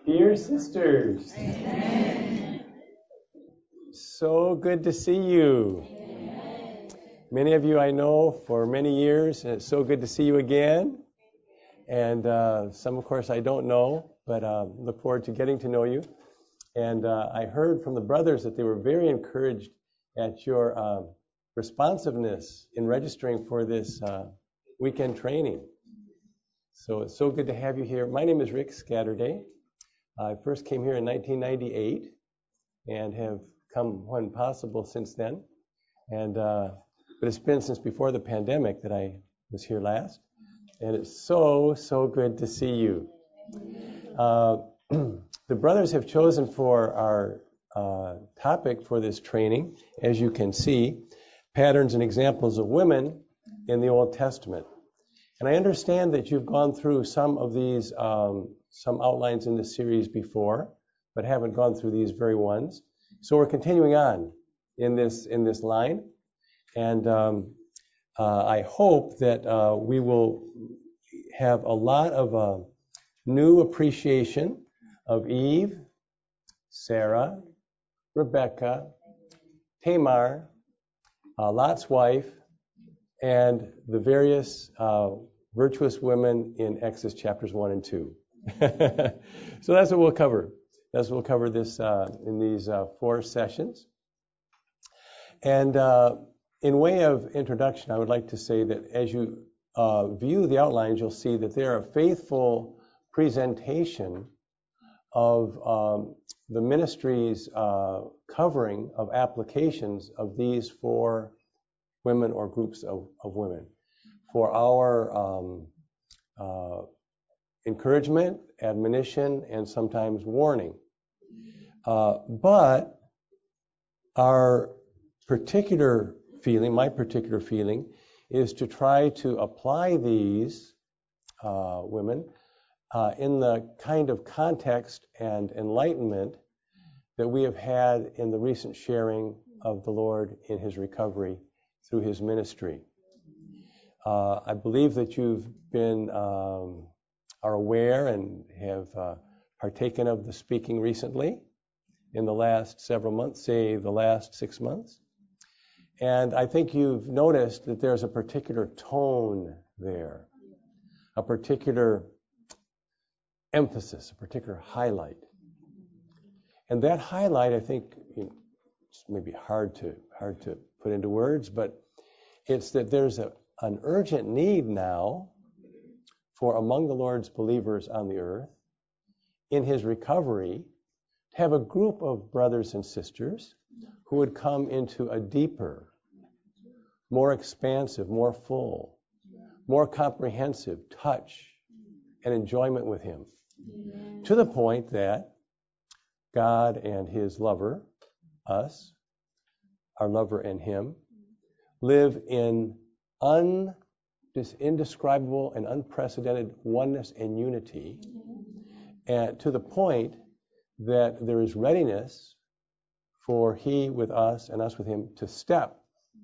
Dear sisters, so good to see you. Many of you I know for many years, and it's so good to see you again. And some, of course, I don't know, but look forward to getting to know you. And I heard from the brothers that they were very encouraged at your responsiveness in registering for this weekend training. So it's so good to have you here. My name is Rick Scatterday. I first came here in 1998 and have come when possible since then. And but it's been since before the pandemic that I was here last. And it's so good to see you. The brothers have chosen for our topic for this training, as you can see, patterns and examples of women in the Old Testament. And I understand that you've gone through some of these, some outlines in this series before, but haven't gone through these very ones. So we're continuing on in this line. And I hope that we will have a lot of new appreciation of Eve, Sarah, Rebecca, Tamar, Lot's wife, and the various virtuous women in Exodus chapters 1 and 2. So that's what we'll cover. That's what we'll cover this in these 4 sessions. And in way of introduction, I would like to say that as you view the outlines, you'll see that they're a faithful presentation of the ministry's covering of applications of these 4 women or groups of women for our encouragement, admonition, and sometimes warning. But our particular feeling, my particular feeling, is to try to apply these women in the kind of context and enlightenment that we have had in the recent sharing of the Lord in his recovery through his ministry. I believe that you've been are aware and have partaken of the speaking recently in the last several months, say the last 6 months. And I think you've noticed that there's a particular tone there, a particular emphasis, a particular highlight. And that highlight, I think, it's maybe hard to put into words, but it's that there's an urgent need now for among the Lord's believers on the earth, in his recovery, to have a group of brothers and sisters who would come into a deeper, more expansive, more full, more comprehensive touch and enjoyment with him. To the point that God and his lover, us, our lover and him, live in indescribable and unprecedented oneness and unity, and to the point that there is readiness for he with us and us with him to step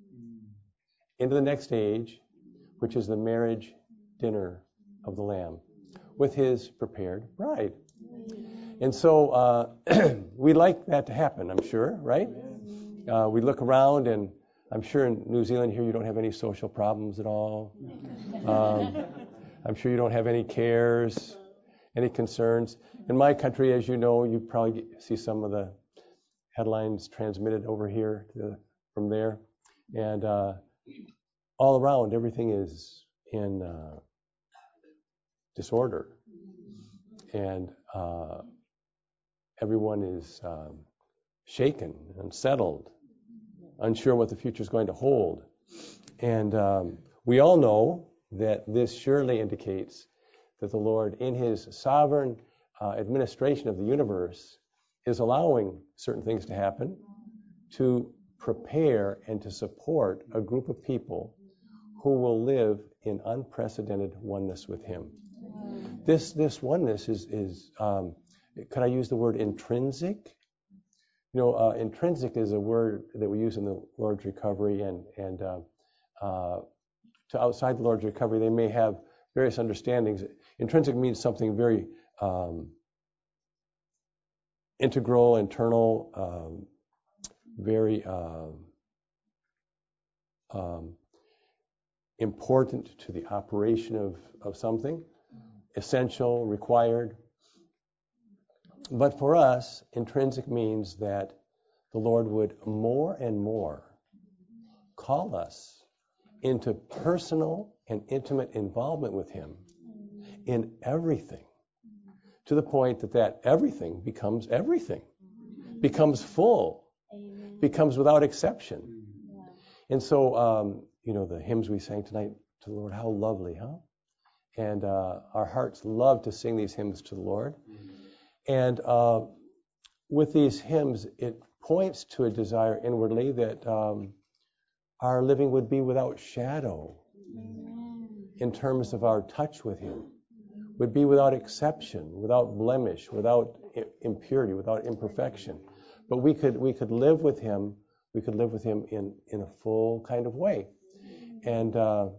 into the next age, which is the marriage dinner of the Lamb with his prepared bride. And so we'd like that to happen, I'm sure, right? We look around, and I'm sure in New Zealand here you don't have any social problems at all. I'm sure you don't have any cares, any concerns. In my country, as you know, you probably see some of the headlines transmitted over here from there. And all around, everything is in disorder. And everyone is shaken, unsettled, unsure what the future is going to hold. And we all know that this surely indicates that the Lord, in his sovereign administration of the universe, is allowing certain things to happen to prepare and to support a group of people who will live in unprecedented oneness with him. This oneness is could I use the word intrinsic? You know, intrinsic is a word that we use in the Lord's recovery, and to outside the Lord's recovery, they may have various understandings. Intrinsic means something very integral, internal, very important to the operation of something, essential, required. But for us, intrinsic means that the Lord would more and more call us into personal and intimate involvement with Him in everything, to the point that everything, becomes full, becomes without exception. And so, the hymns we sang tonight to the Lord, how lovely, huh? And our hearts love to sing these hymns to the Lord. And with these hymns, it points to a desire inwardly that our living would be without shadow in terms of our touch with Him, would be without exception, without blemish, without impurity, without imperfection. But we could live with Him. We could live with Him in a full kind of way. And the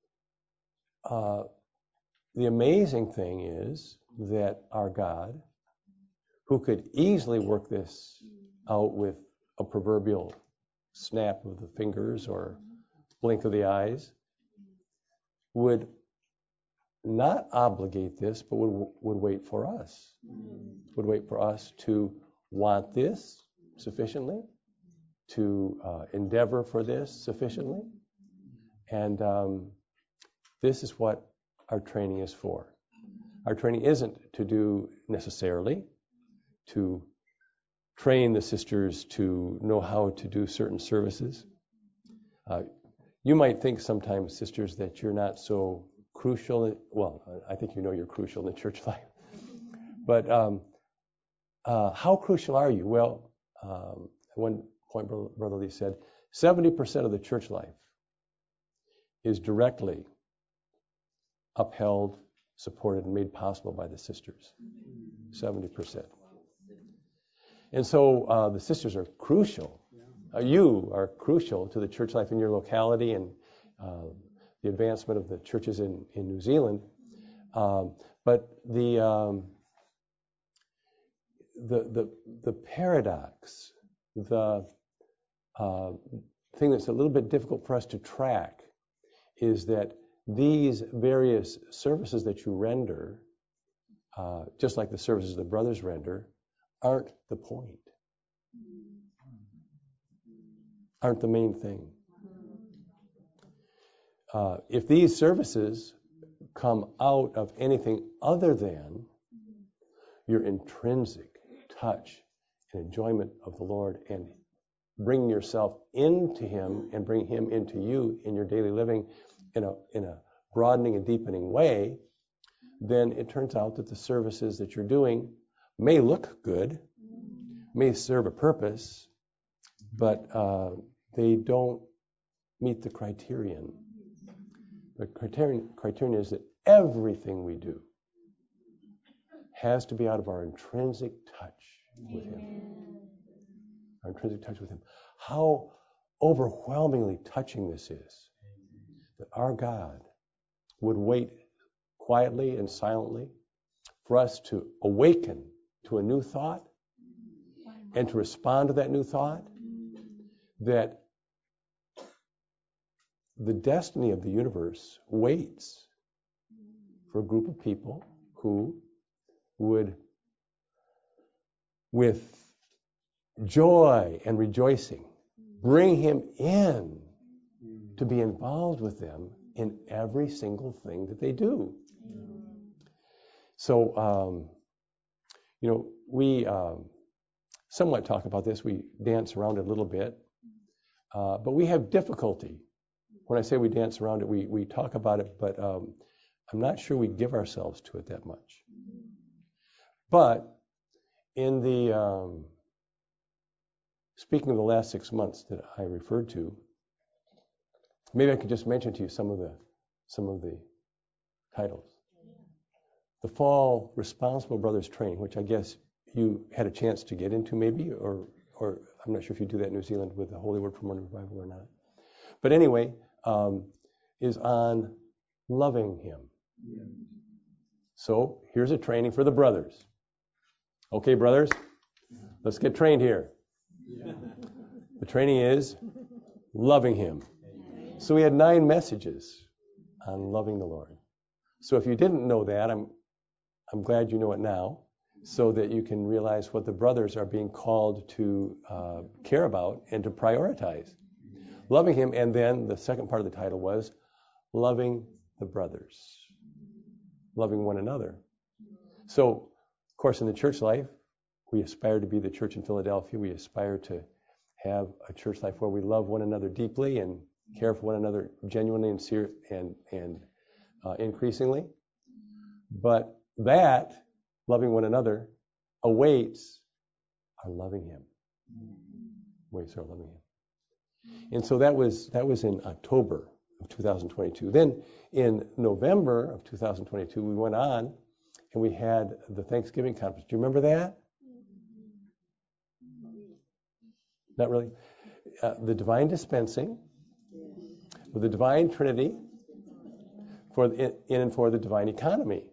amazing thing is that our God, who could easily work this out with a proverbial snap of the fingers or blink of the eyes, would not obligate this, but would wait for us. Would wait for us to want this sufficiently, to endeavor for this sufficiently. And this is what our training is for. Our training isn't to do necessarily to train the sisters to know how to do certain services. You might think sometimes, sisters, that you're not so crucial. Well, I think you're crucial in the church life. But how crucial are you? Well, at one point, Brother Lee said, 70% of the church life is directly upheld, supported, and made possible by the sisters. 70%. And so the sisters are crucial. You are crucial to the church life in your locality and the advancement of the churches in New Zealand. But the paradox, the thing that's a little bit difficult for us to track, is that these various services that you render, just like the services the brothers render, aren't the point, aren't the main thing. If these services come out of anything other than your intrinsic touch and enjoyment of the Lord and bringing yourself into Him and bring Him into you in your daily living in a broadening and deepening way, then it turns out that the services that you're doing may look good, may serve a purpose, but they don't meet the criterion. The criterion is that everything we do has to be out of our intrinsic touch with Him. Our intrinsic touch with Him. How overwhelmingly touching this is, that our God would wait quietly and silently for us to awaken to a new thought and to respond to that new thought, that the destiny of the universe waits for a group of people who would, with joy and rejoicing, bring Him in to be involved with them in every single thing that they do. So, we somewhat talk about this. We dance around it a little bit. But we have difficulty. When I say we dance around it, we talk about it, but I'm not sure we give ourselves to it that much. But in the speaking of the last 6 months that I referred to, maybe I could just mention to you some of the titles. The Fall Responsible Brothers Training, which I guess you had a chance to get into maybe, or I'm not sure if you do that in New Zealand with the Holy Word for Morning Revival or not. But anyway, is on loving Him. So here's a training for the brothers. Okay, brothers, Let's get trained here. The training is loving Him. So we had 9 messages on loving the Lord. So if you didn't know that, I'm glad you know it now, so that you can realize what the brothers are being called to care about and to prioritize. Loving Him, and then the second part of the title was loving the brothers, loving one another. So, of course, in the church life, we aspire to be the church in Philadelphia. We aspire to have a church life where we love one another deeply and care for one another genuinely and increasingly. But that, loving one another, awaits our loving Him. Awaits our loving Him. And so that was in October of 2022. Then in November of 2022, we went on and we had the Thanksgiving conference. Do you remember that? Not really. The divine dispensing, with the divine Trinity, in and for the divine economy.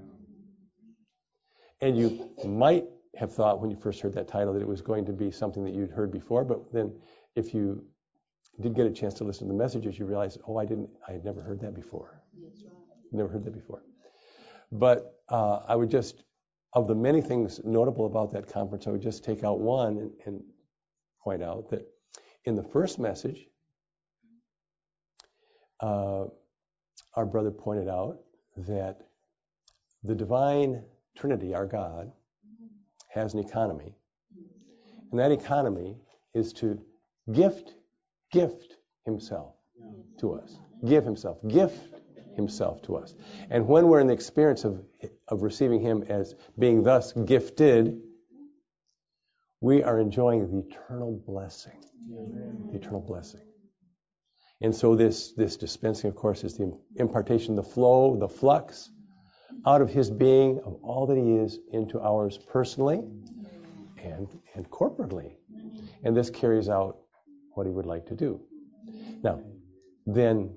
And you might have thought when you first heard that title that it was going to be something that you'd heard before, but then if you did get a chance to listen to the messages, you realize, I had never heard that before. Never heard that before. But I would just, of the many things notable about that conference, I would just take out one and point out that in the first message, our brother pointed out that the divine Trinity, our God, has an economy. And that economy is to gift Himself to us. Gift Himself to us. And when we're in the experience of receiving Him as being thus gifted, we are enjoying the eternal blessing. The eternal blessing. And so this dispensing, of course, is the impartation, the flow, the flux out of His being, of all that He is, into ours personally and corporately. And this carries out what He would like to do. Now, then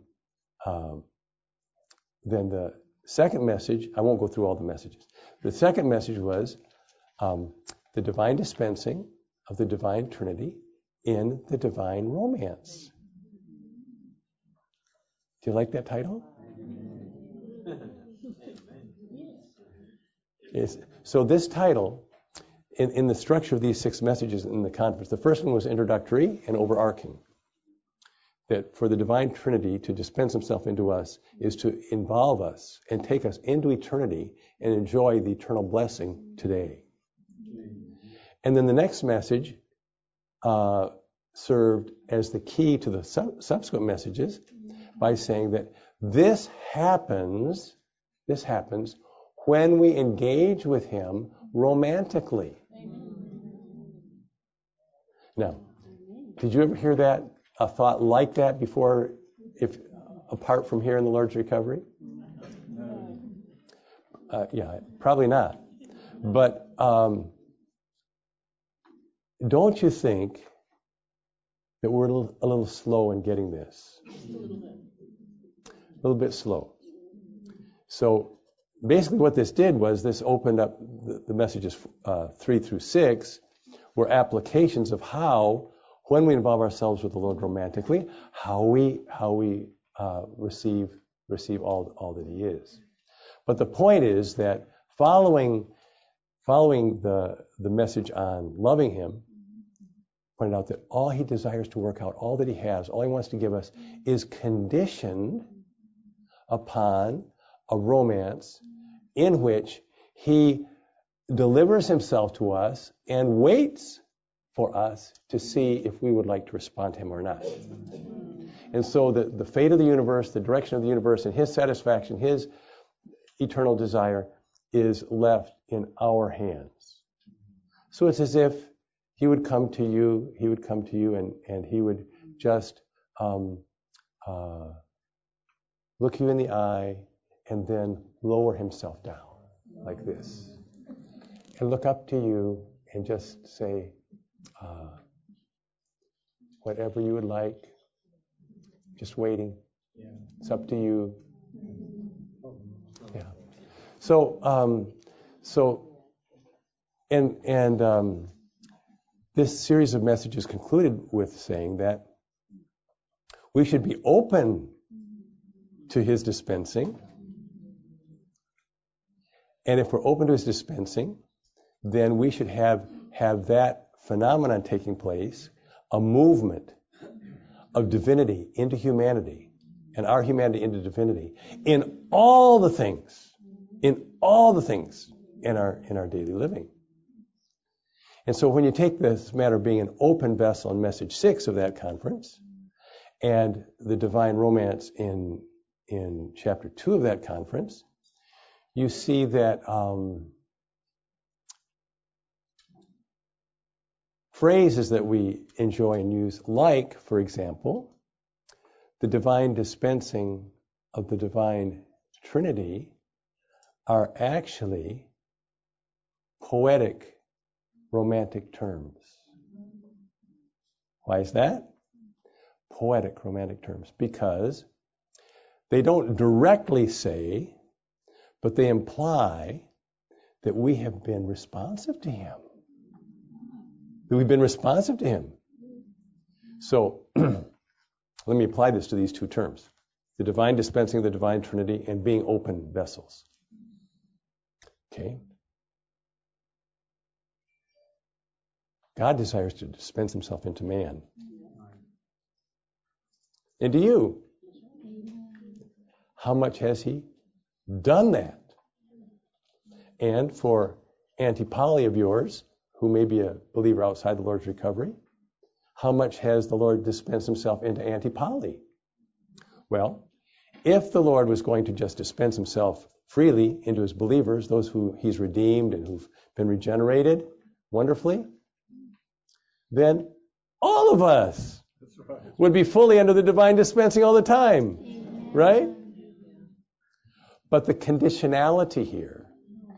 the second message, I won't go through all the messages. The second message was the divine dispensing of the divine Trinity in the divine romance. Do you like that title? So this title, in the structure of these 6 messages in the conference, the first one was introductory and overarching. That for the divine Trinity to dispense Himself into us is to involve us and take us into eternity and enjoy the eternal blessing today. And then the next message served as the key to the subsequent messages by saying that this happens when we engage with Him romantically. Now, did you ever hear that, a thought like that before, if apart from here in the Lord's Recovery? Yeah, probably not. But don't you think that we're a little slow in getting this? A little bit slow. So basically what this did was this opened up the messages 3 through 6 were applications of how, when we involve ourselves with the Lord romantically, how we receive all that He is. But the point is that following the message on loving Him, pointed out that all He desires to work out, all that He has, all He wants to give us, is conditioned upon a romance in which He delivers Himself to us and waits for us to see if we would like to respond to Him or not. And so the fate of the universe, the direction of the universe, and His satisfaction, His eternal desire is left in our hands. So it's as if He would come to you, and He would just look you in the eye and then lower Himself down like this. And look up to you and just say, whatever you would like, just waiting. It's up to you. Yeah. So this series of messages concluded with saying that we should be open to his dispensing. And if we're open to his dispensing, then we should have that phenomenon taking place, a movement of divinity into humanity and our humanity into divinity in all the things in our daily living. And so when you take this matter of being an open vessel in message 6 of that conference and the divine romance in chapter 2 of that conference, you see that phrases that we enjoy and use, like, for example, the divine dispensing of the divine Trinity, are actually poetic, romantic terms. Why is that? Poetic, romantic terms. Because they don't directly say, but they imply that we have been responsive to him. That we've been responsive to him. So, let me apply this to these two terms. The divine dispensing of the divine Trinity and being open vessels. Okay? God desires to dispense himself into man. Into you. How much has he done that? And for Auntie Polly of yours, who may be a believer outside the Lord's recovery, how much has the Lord dispensed himself into Auntie Polly? Well, if the Lord was going to just dispense himself freely into his believers, those who he's redeemed and who've been regenerated wonderfully, then all of us would be fully under the divine dispensing all the time, right? But the conditionality here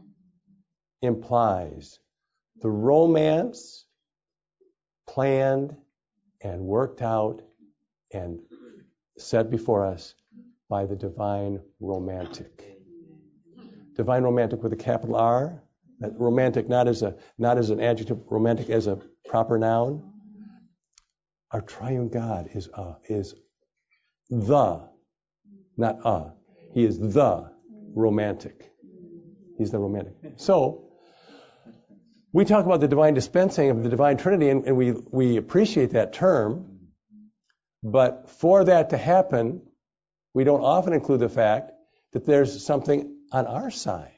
implies the romance planned and worked out and set before us by the divine romantic. Divine romantic with a capital R. That romantic not as an adjective, romantic as a proper noun. Our triune God is the, not a. He is the romantic. He's the romantic. So, we talk about the divine dispensing of the divine Trinity, and we appreciate that term, but for that to happen, we don't often include the fact that there's something on our side.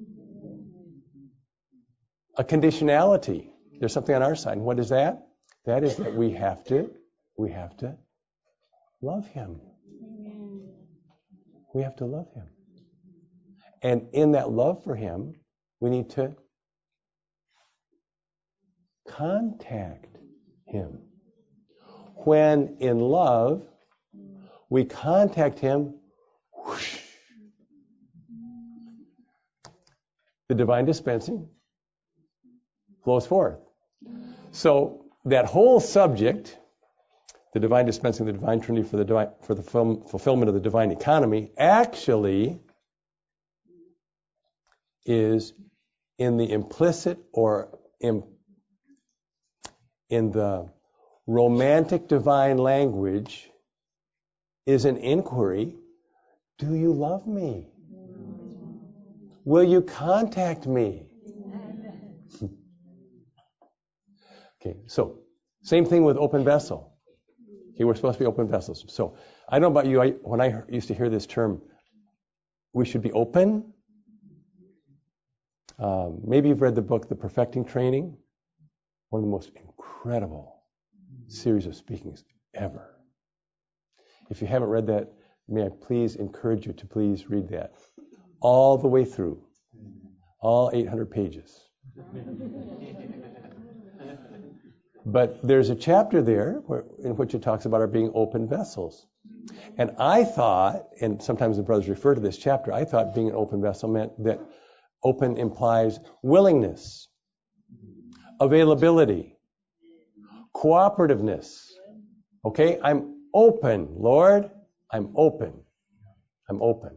A conditionality. There's something on our side. And what is that? That is that we have to love him. We have to love him. And in that love for him, we need to contact him. When in love, we contact him, whoosh, the divine dispensing flows forth. So that whole subject, the divine dispensing, the divine Trinity for the fulfillment of the divine economy, actually is in the implicit or in the romantic divine language is an inquiry. Do you love me? Will you contact me? Okay, so same thing with open vessel. Okay, we're supposed to be open vessels. So I don't know about you, when I used to hear this term, we should be open. Maybe you've read the book, The Perfecting Training. One of the most incredible series of speakings ever. If you haven't read that, may I please encourage you to please read that. All the way through. All 800 pages. But there's a chapter there in which it talks about our being open vessels. And I thought, and sometimes the brothers refer to this chapter, I thought being an open vessel meant that open implies willingness, availability, cooperativeness. Okay? I'm open, Lord. I'm open. I'm open.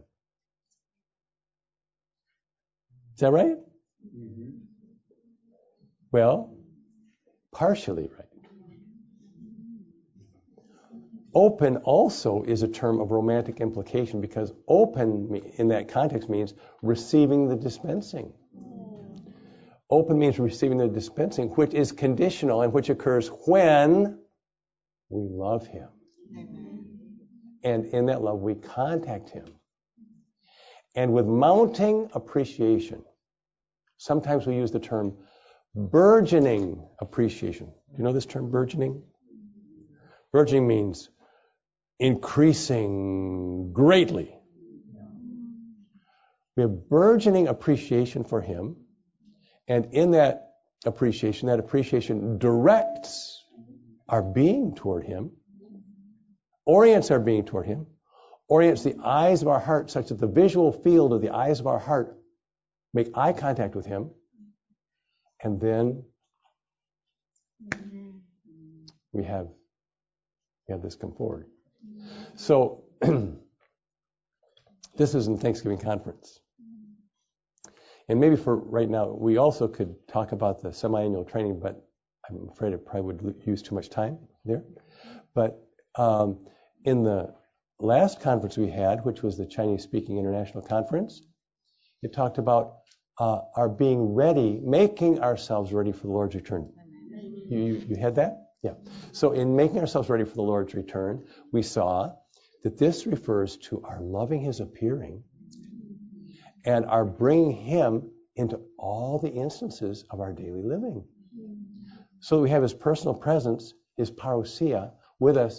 Is that right? Mm-hmm. Well, partially right. Open also is a term of romantic implication because open in that context means receiving the dispensing. Open means receiving the dispensing, which is conditional and which occurs when we love him. Amen. And in that love, we contact him. And with mounting appreciation, sometimes we use the term burgeoning appreciation. Do you know this term, burgeoning? Burgeoning means increasing greatly. We have burgeoning appreciation for him, and in that appreciation directs our being toward him, orients our being toward him, orients the eyes of our heart such that the visual field of the eyes of our heart make eye contact with him, and then we have this come forward. So this is in Thanksgiving conference. And maybe for right now, we also could talk about the semi-annual training, but I'm afraid it probably would use too much time there. But in the last conference we had, which was the Chinese Speaking International Conference, it talked about our being ready, making ourselves ready for the Lord's return. You had that? Yeah. So in making ourselves ready for the Lord's return, we saw that this refers to our loving his appearing and our bringing him into all the instances of our daily living. So we have his personal presence, his parousia, with us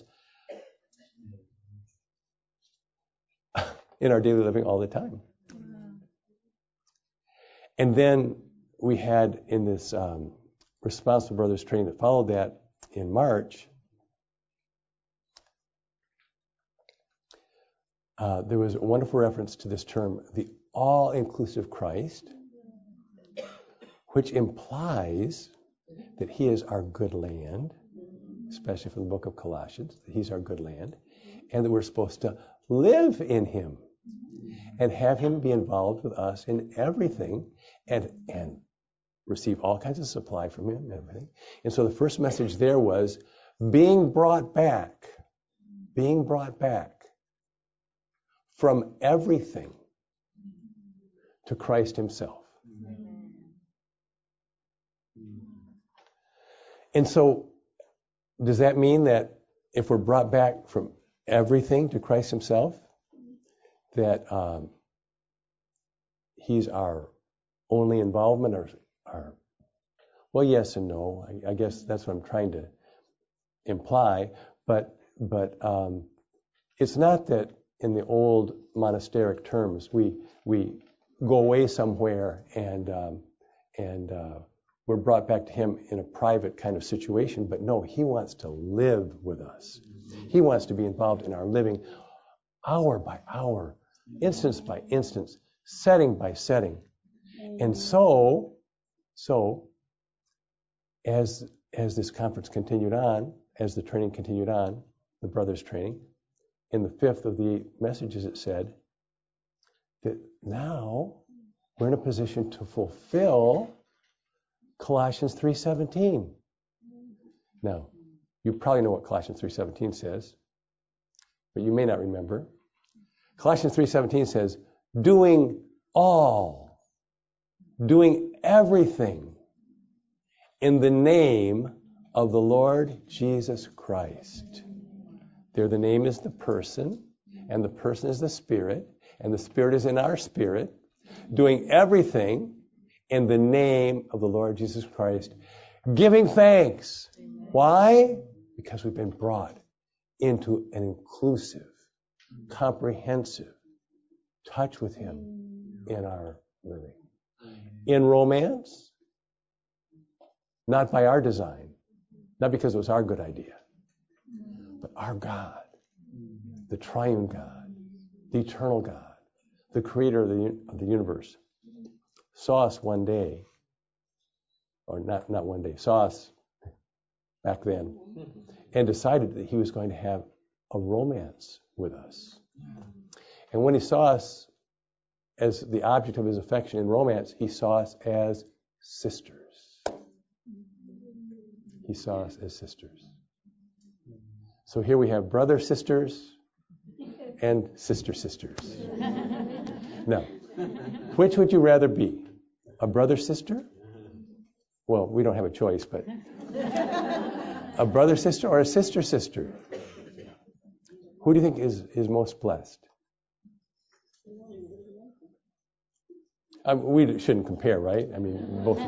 in our daily living all the time. And then we had in this Responsible Brothers training that followed that in March, there was a wonderful reference to this term, the all-inclusive Christ, which implies that he is our good land, especially from the book of Colossians, that he's our good land, and that we're supposed to live in him and have him be involved with us in everything and receive all kinds of supply from him and everything. And so the first message there was being brought back from everything to Christ himself. And so does that mean that if we're brought back from everything to Christ himself, that he's our only involvement, or well, yes and no. I guess that's what I'm trying to imply. But it's not that in the old monasteric terms we go away somewhere and we're brought back to him in a private kind of situation. But no, he wants to live with us. He wants to be involved in our living, hour by hour, instance by instance, setting by setting. And so as this conference continued on, as the training continued on, the brothers' training, in the fifth of the 8 messages it said that now we're in a position to fulfill Colossians 3:17. Now, you probably know what Colossians 3:17 says, but you may not remember. Colossians 3:17 says, doing everything in the name of the Lord Jesus Christ. There the name is the person, and the person is the Spirit, and the Spirit is in our spirit, doing everything in the name of the Lord Jesus Christ, giving thanks. Amen. Why? Because we've been brought into an inclusive, comprehensive touch with him in our living. In romance, not by our design, not because it was our good idea, but our God, the triune God, the eternal God, the creator of the universe, saw us one day, or not one day, saw us back then, and decided that he was going to have a romance with us. And when he saw us as the object of his affection in romance, he saw us as sisters. He saw us as sisters. So here we have brother sisters and sister sisters. Now, which would you rather be? A brother sister? Well, we don't have a choice, but a brother sister or a sister sister? Who do you think is most blessed? We shouldn't compare, right? I mean, both.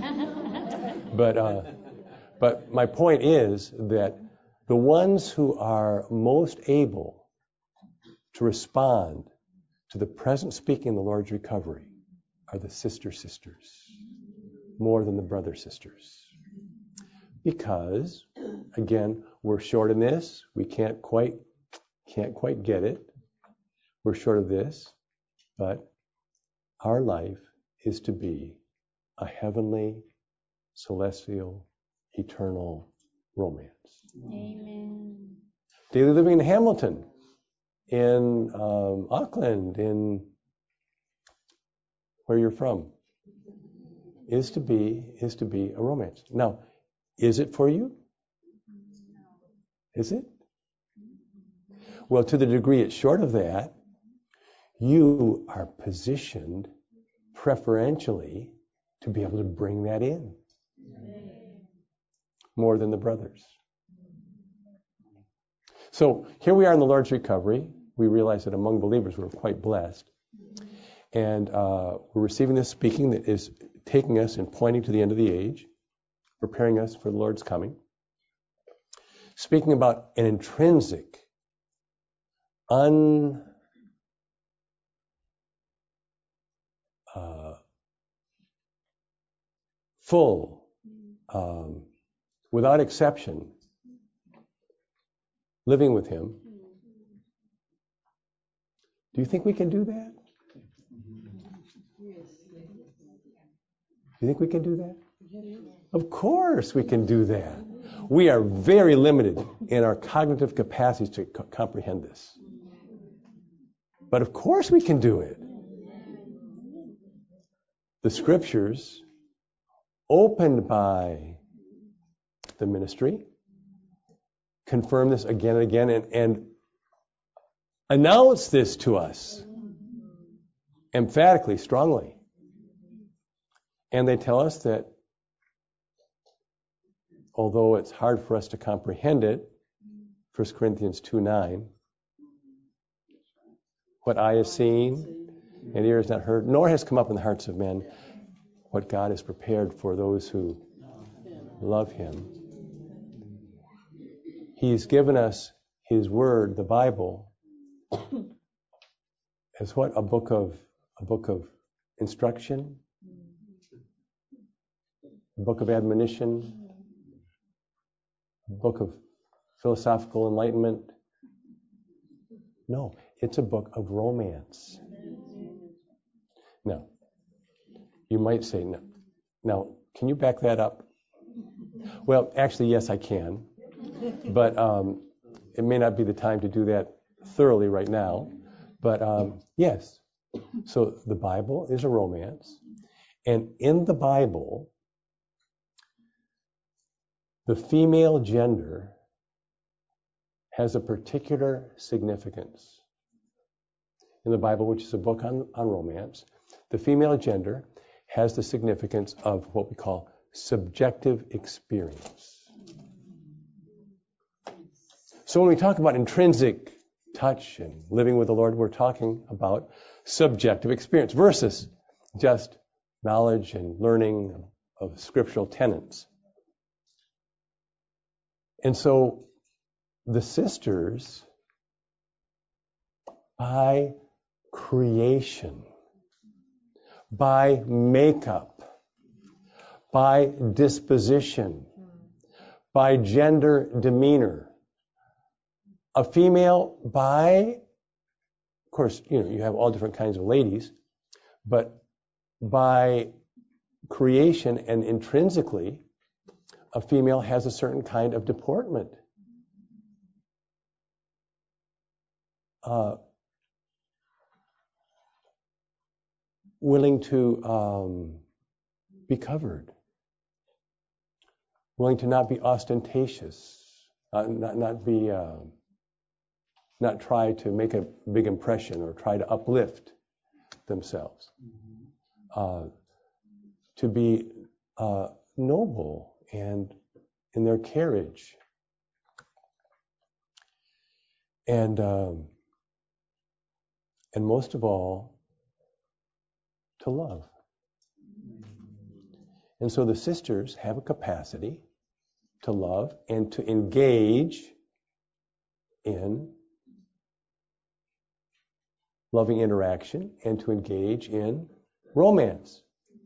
But my point is that the ones who are most able to respond to the present speaking of the Lord's recovery are the sister sisters more than the brother sisters. Because, again, we're short in this. We can't quite get it. We're short of this. But our life is to be a heavenly, celestial, eternal romance. Amen. Daily living in Hamilton, in Auckland, in where you're from, is to be a romance. Now, is it for you? Is it? Well, to the degree it's short of that, you are positioned preferentially to be able to bring that in more than the brothers. So here we are in the Lord's recovery. We realize that among believers we're quite blessed. And we're receiving this speaking that is taking us and pointing to the end of the age, preparing us for the Lord's coming. Speaking about an intrinsic, full, without exception, living with Him. Do you think we can do that? Do you think we can do that? Of course we can do that. We are very limited in our cognitive capacities to comprehend this. But of course we can do it. The scriptures, opened by the ministry, confirm this again and again and announce this to us emphatically, strongly. And they tell us that although it's hard for us to comprehend it, 1 Corinthians 2:9, what eye has seen and ear has not heard, nor has come up in the hearts of men, what God has prepared for those who love Him. He's given us His Word, the Bible, as what? A book of instruction, a book of admonition, a book of philosophical enlightenment. No, it's a book of romance. Now, you might say, no. Now, can you back that up? Well, actually, yes, I can. But it may not be the time to do that thoroughly right now. But yes, so the Bible is a romance. And in the Bible, the female gender has a particular significance. In the Bible, which is a book on romance, the female gender has the significance of what we call subjective experience. So when we talk about intrinsic touch and living with the Lord, we're talking about subjective experience versus just knowledge and learning of scriptural tenets. And so the sisters, by creation, by makeup, by disposition, by gender demeanor, a female by, of course, you have all different kinds of ladies, but by creation and intrinsically, a female has a certain kind of deportment. Willing to be covered, willing to not be ostentatious, not try to make a big impression or try to uplift themselves, to be noble and in their carriage, and most of all, to love. And so the sisters have a capacity to love and to engage in loving interaction and to engage in romance.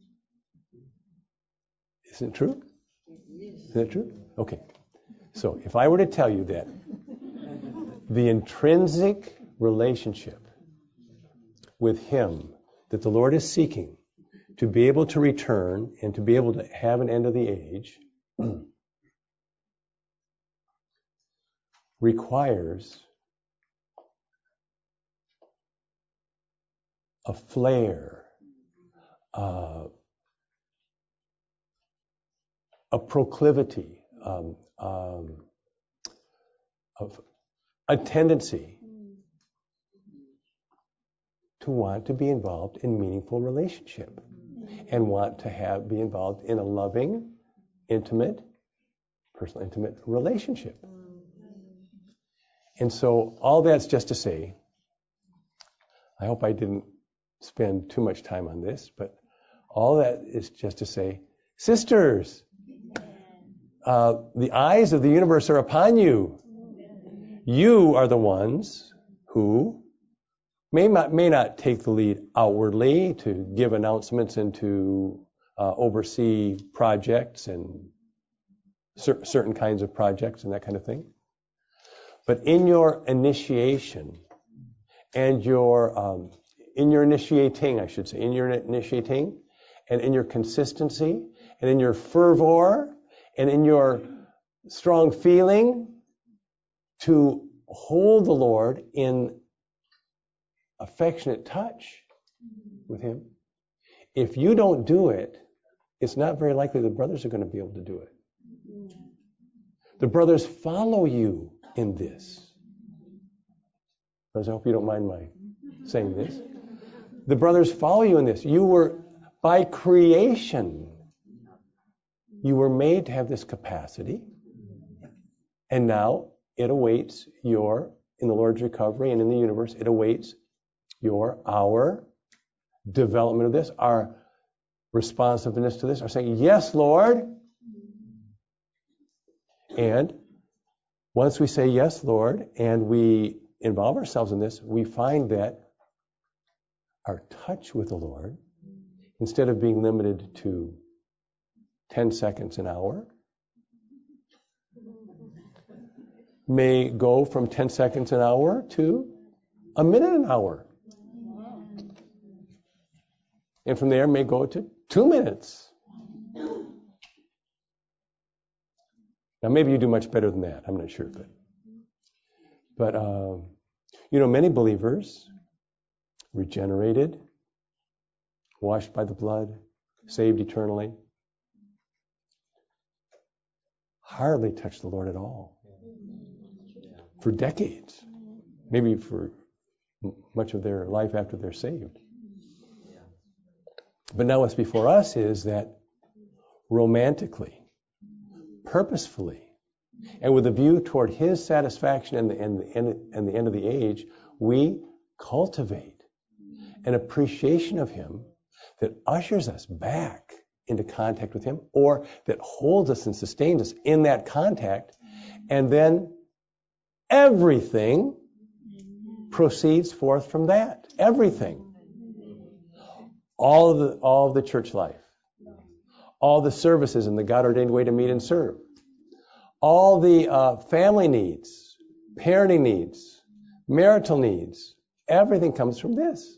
Isn't it true? Isn't it true? Okay. So if I were to tell you that the intrinsic relationship with Him that the Lord is seeking to be able to return and to be able to have an end of the age requires a flair, a proclivity, of a tendency to want to be involved in meaningful relationship and want to be involved in a loving, intimate, personal, intimate relationship. And so all that's just to say, I hope I didn't spend too much time on this, but all that is just to say, sisters, the eyes of the universe are upon you. You are the ones who may not take the lead outwardly to give announcements and to oversee projects and certain kinds of projects and that kind of thing. But in your initiation and in your initiating, I should say, in your initiating and in your consistency and in your fervor and in your strong feeling to hold the Lord in affectionate touch with Him, if you don't do it, it's not very likely the brothers are going to be able to do it. The brothers follow you in this. Brothers, I hope you don't mind my saying this. The brothers follow you in this. You were, by creation, you were made to have this capacity, and now it awaits in the Lord's recovery and in the universe, it awaits our development of this, our responsiveness to this, our saying, yes, Lord. And once we say, yes, Lord, and we involve ourselves in this, we find that our touch with the Lord, instead of being limited to 10 seconds an hour, may go from 10 seconds an hour to a minute an hour. And from there may go to 2 minutes. Now maybe you do much better than that. I'm not sure. But many believers, regenerated, washed by the blood, saved eternally, hardly touch the Lord at all. For decades. Maybe for much of their life after they're saved. But now what's before us is that romantically, purposefully, and with a view toward His satisfaction and the end of the age, we cultivate an appreciation of Him that ushers us back into contact with Him, or that holds us and sustains us in that contact, and then everything proceeds forth from that. Everything. All of the church life. All the services in the God-ordained way to meet and serve. All the family needs, parenting needs, marital needs. Everything comes from this.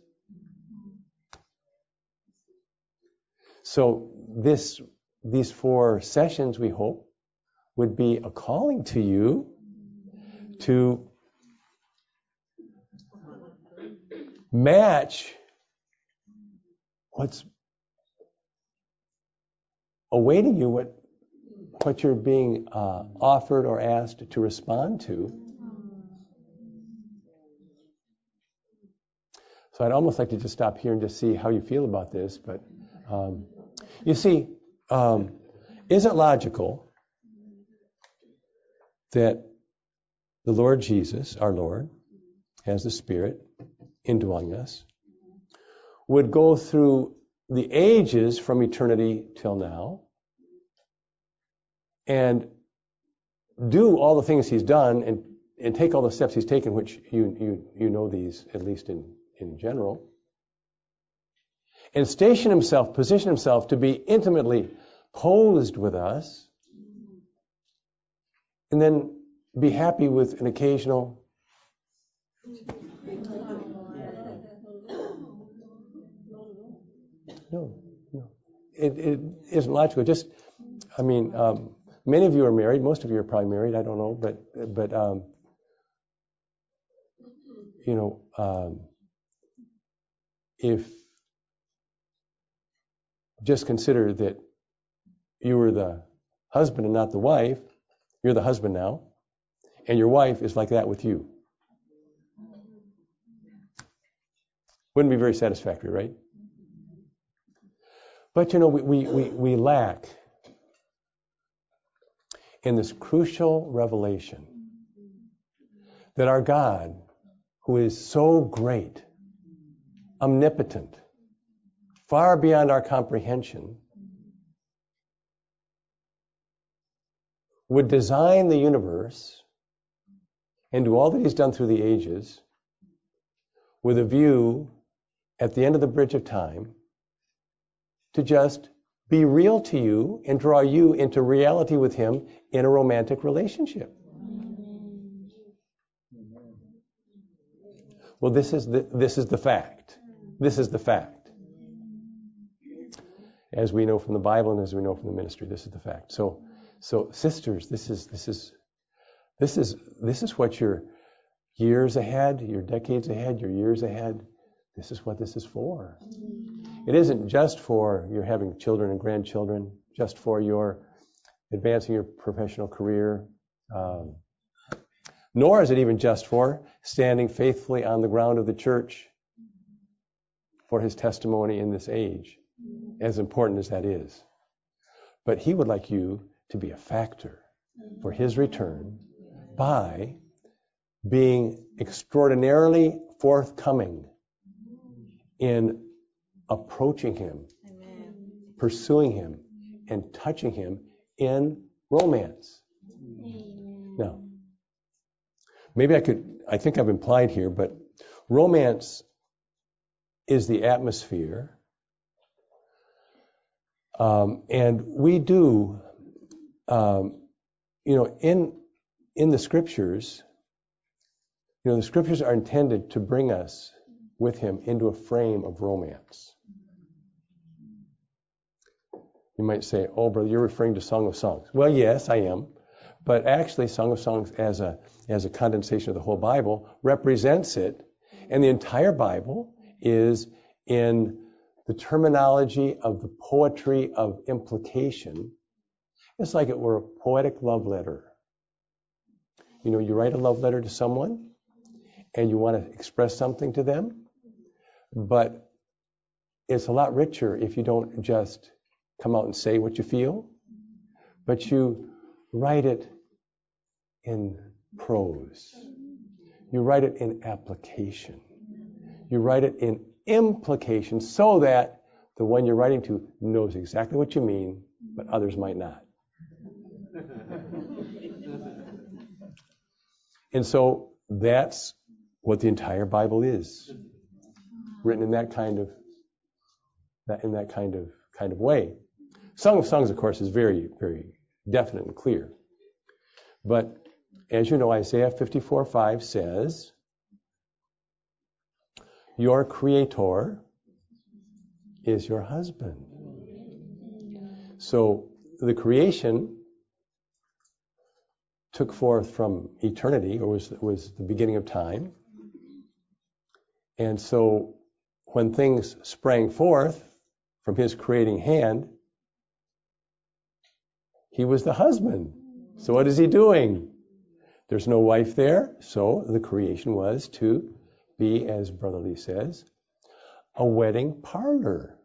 So these 4 sessions, we hope, would be a calling to you to match what's awaiting you, what you're being offered or asked to respond to. So I'd almost like to just stop here and just see how you feel about this. But you see, is it logical that the Lord Jesus, our Lord, as the Spirit indwelling us, would go through the ages from eternity till now and do all the things he's done and take all the steps he's taken, which you know these, at least in general, and position himself to be intimately posed with us, and then be happy with an occasional No. It isn't logical. Just, I mean, many of you are married. Most of you are probably married. I don't know, but if just consider that you were the husband and not the wife. You're the husband now, and your wife is like that with you. Wouldn't be very satisfactory, right? But we lack in this crucial revelation that our God, who is so great, omnipotent, far beyond our comprehension, would design the universe and do all that he's done through the ages with a view at the end of the bridge of time to just be real to you and draw you into reality with him in a romantic relationship. Well, this is the fact. This is the fact. As we know from the Bible and as we know from the ministry, this is the fact. So sisters, this is what your years ahead, your decades ahead, your years ahead, this is what this is for. It isn't just for your having children and grandchildren, just for your advancing your professional career, nor is it even just for standing faithfully on the ground of the church for his testimony in this age, as important as that is. But he would like you to be a factor for his return by being extraordinarily forthcoming in approaching him, pursuing him, and touching him in romance. Now, maybe I think I've implied here, but romance is the atmosphere. And we do, in the scriptures, the scriptures are intended to bring us with him into a frame of romance. You might say, oh, brother, you're referring to Song of Songs. Well, yes, I am. But actually, Song of Songs, as a condensation of the whole Bible, represents it. And the entire Bible is in the terminology of the poetry of implication. It's like it were a poetic love letter. You write a love letter to someone, and you want to express something to them, but it's a lot richer if you don't just come out and say what you feel, but you write it in prose. You write it in application. You write it in implication so that the one you're writing to knows exactly what you mean, but others might not. And so that's what the entire Bible is, written in that kind of way. Song of Songs, of course, is very, very definite and clear. But as you know, Isaiah 54:5 says, your Creator is your husband. So the creation took forth from eternity, or was the beginning of time. And so when things sprang forth from his creating hand, He was the husband. So what is he doing? There's no wife there, so the creation was to be, as Brother Lee says, a wedding parlor.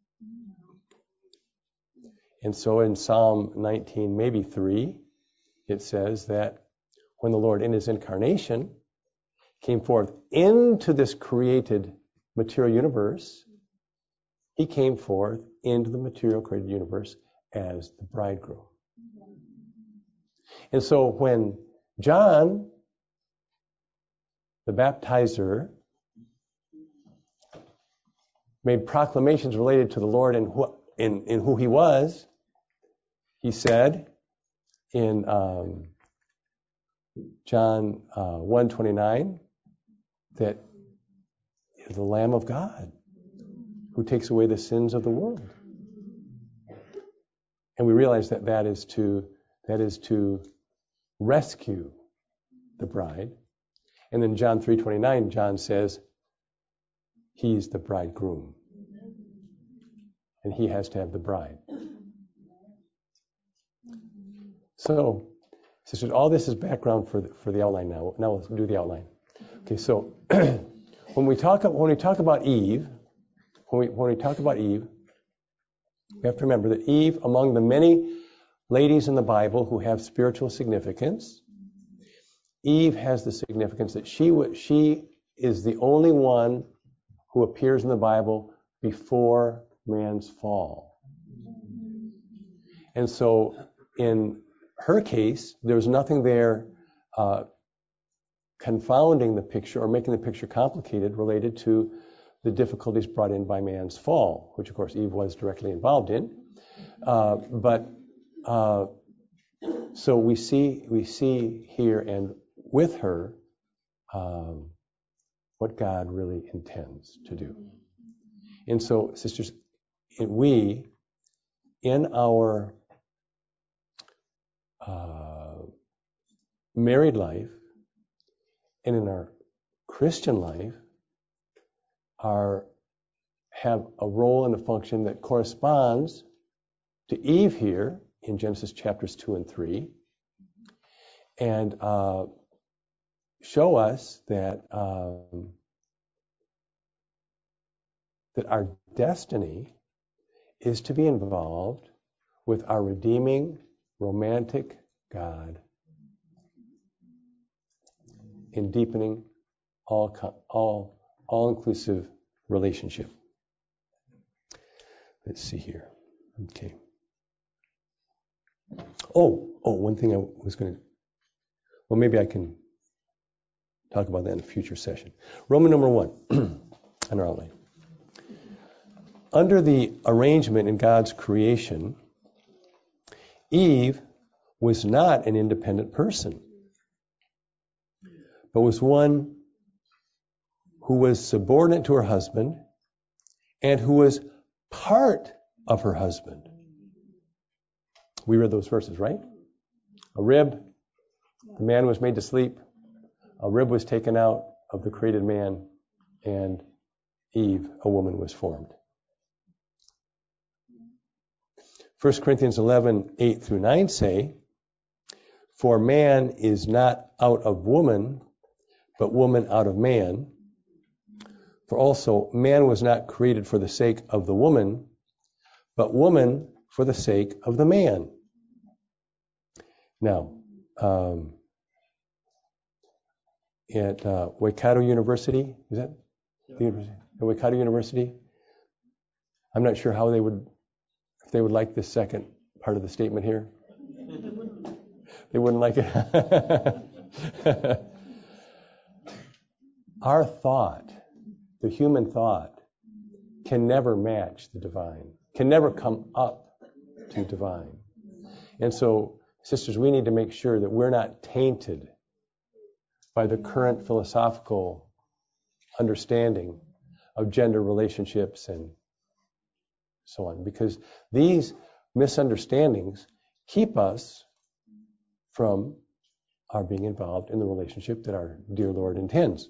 And so in Psalm 19, maybe 3, it says that when the Lord in his incarnation came forth into this created material universe, he came forth into the material created universe as the bridegroom. And so when John, the baptizer, made proclamations related to the Lord and who he was, he said in John 1:29 that he is the Lamb of God who takes away the sins of the world. And we realize that that is to rescue the bride. And then John 3:29, John says he's the bridegroom. And he has to have the bride. So, sisters, all this is background for the outline now. Now let's do the outline. Okay, so when we talk about Eve, we have to remember that Eve, among the many ladies in the Bible who have spiritual significance, Eve has the significance that she is the only one who appears in the Bible before man's fall. And so in her case, there's nothing there confounding the picture or making the picture complicated related to the difficulties brought in by man's fall, which of course Eve was directly involved in. So we see here and with her what God really intends to do. And so, sisters, we, in our married life and in our Christian life, have a role and a function that corresponds to Eve here in Genesis chapters 2 and 3, and show us that our destiny is to be involved with our redeeming, romantic God in deepening all-inclusive relationship. Let's see here. Okay. Oh, one thing I was going to... Well, maybe I can talk about that in a future session. Roman number 1 on our outline. Under the arrangement in God's creation, Eve was not an independent person, but was one who was subordinate to her husband and who was part of her husband. We read those verses, right? A rib, the man was made to sleep. A rib was taken out of the created man, and Eve, a woman, was formed. 1 Corinthians 11, 8 through 9 say, "For man is not out of woman, but woman out of man. For also man was not created for the sake of the woman, but woman for the sake of the man." Now, at Waikato University, is that the university? At Waikato University, I'm not sure how they would like this second part of the statement here. They wouldn't like it. Our thought, the human thought, can never match the divine, can never come up to divine. And so, sisters, we need to make sure that we're not tainted by the current philosophical understanding of gender relationships and so on, because these misunderstandings keep us from our being involved in the relationship that our dear Lord intends.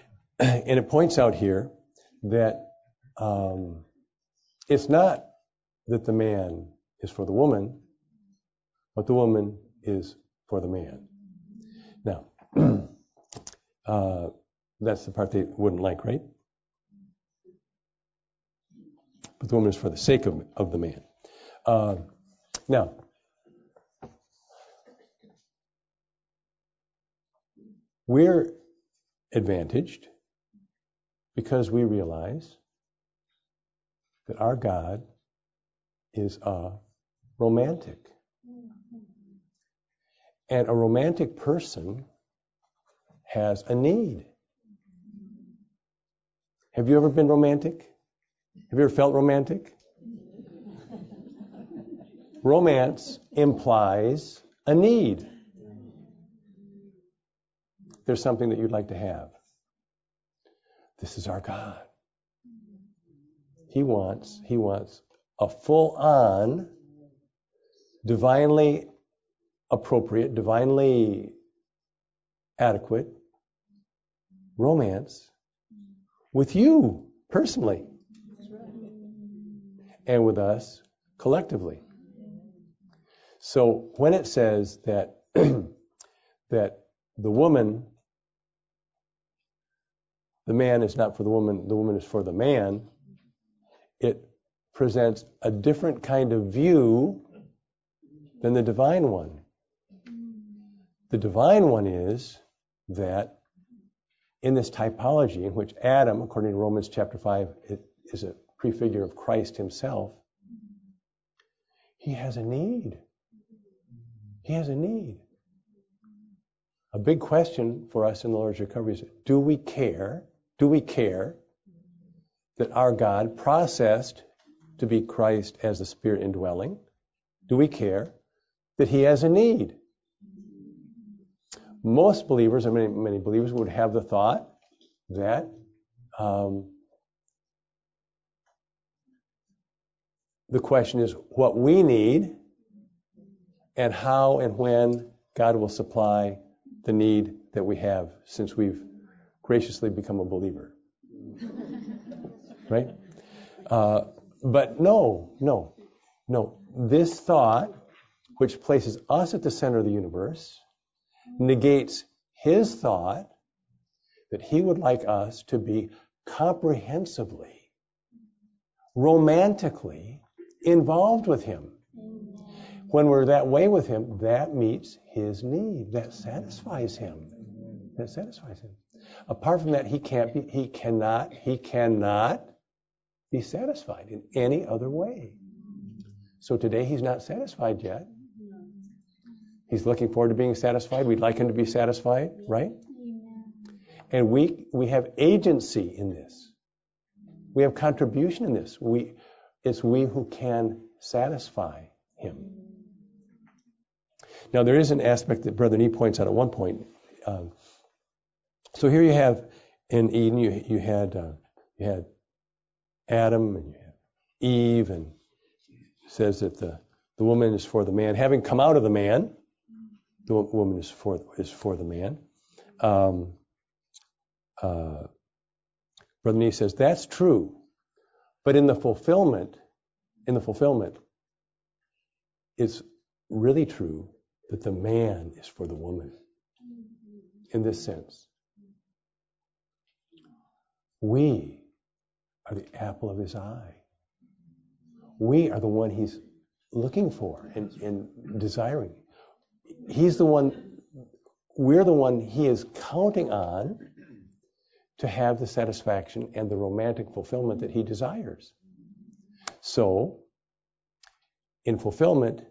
And it points out here that it's not that the man is for the woman, but the woman is for the man. Now, that's the part they wouldn't like, right? But the woman is for the sake of the man. Now, we're advantaged because we realize that our God is a romantic. And a romantic person has a need. Have you ever been romantic? Have you ever felt romantic? Romance implies a need. There's something that you'd like to have. This is our God. He wants a full-on, divinely appropriate, divinely adequate romance with you personally and with us collectively. So when it says that that the man is not for the woman is for the man, it presents a different kind of view than the divine one. The divine one is that in this typology in which Adam, according to Romans chapter 5, is a prefigure of Christ himself, he has a need. He has a need. A big question for us in the Lord's recovery is, do we care that our God processed to be Christ as the Spirit indwelling? Do we care that he has a need? Most believers, or many believers, would have the thought that the question is what we need and how and when God will supply the need that we have since we've graciously become a believer. Right? But no. This thought, which places us at the center of the universe, negates his thought that he would like us to be comprehensively, romantically involved with him. When we're that way with him, that meets his need. That satisfies him. Apart from that, he cannot be satisfied in any other way. So today he's not satisfied yet. He's looking forward to being satisfied. We'd like him to be satisfied, right? And we have agency in this. We have contribution in this. It's we who can satisfy him. Now, there is an aspect that Brother Nee points out at one point. So here you have in Eden, you had Adam and you had Eve, and it says that the woman is for the man. Having come out of the man, the woman is for the man. Brother Nee says that's true, but in the fulfillment, it's really true that the man is for the woman. In this sense, we are the apple of his eye. We are the one he's looking for and desiring. He's the one, we're the one he is counting on to have the satisfaction and the romantic fulfillment that he desires. So, in fulfillment,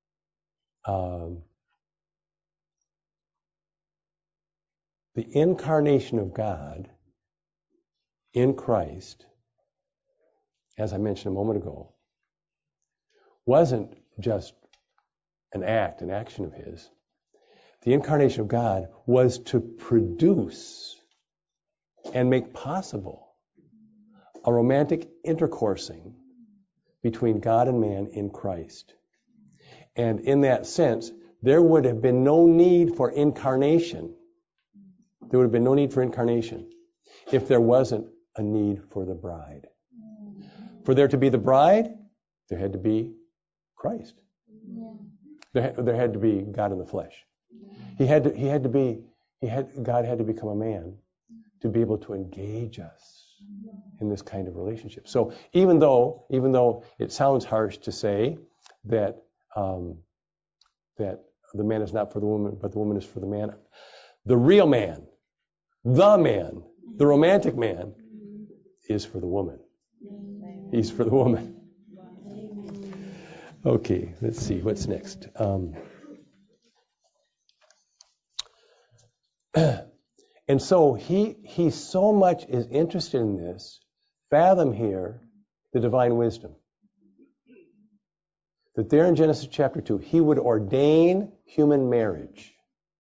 the incarnation of God in Christ, as I mentioned a moment ago, wasn't just an action of his. The incarnation of God was to produce and make possible a romantic intercoursing between God and man in Christ. And in that sense, there would have been no need for incarnation. There would have been no need for incarnation if there wasn't a need for the bride. For there to be the bride, There had to be Christ. Yeah. There had to be God in the flesh. God had to become a man to be able to engage us in this kind of relationship. So even though it sounds harsh to say that that the man is not for the woman, but the woman is for the man, the real man, the romantic man, is for the woman. He's for the woman. Okay, let's see what's next. And so he so much is interested in this. Fathom here the divine wisdom. That there in Genesis chapter 2, he would ordain human marriage.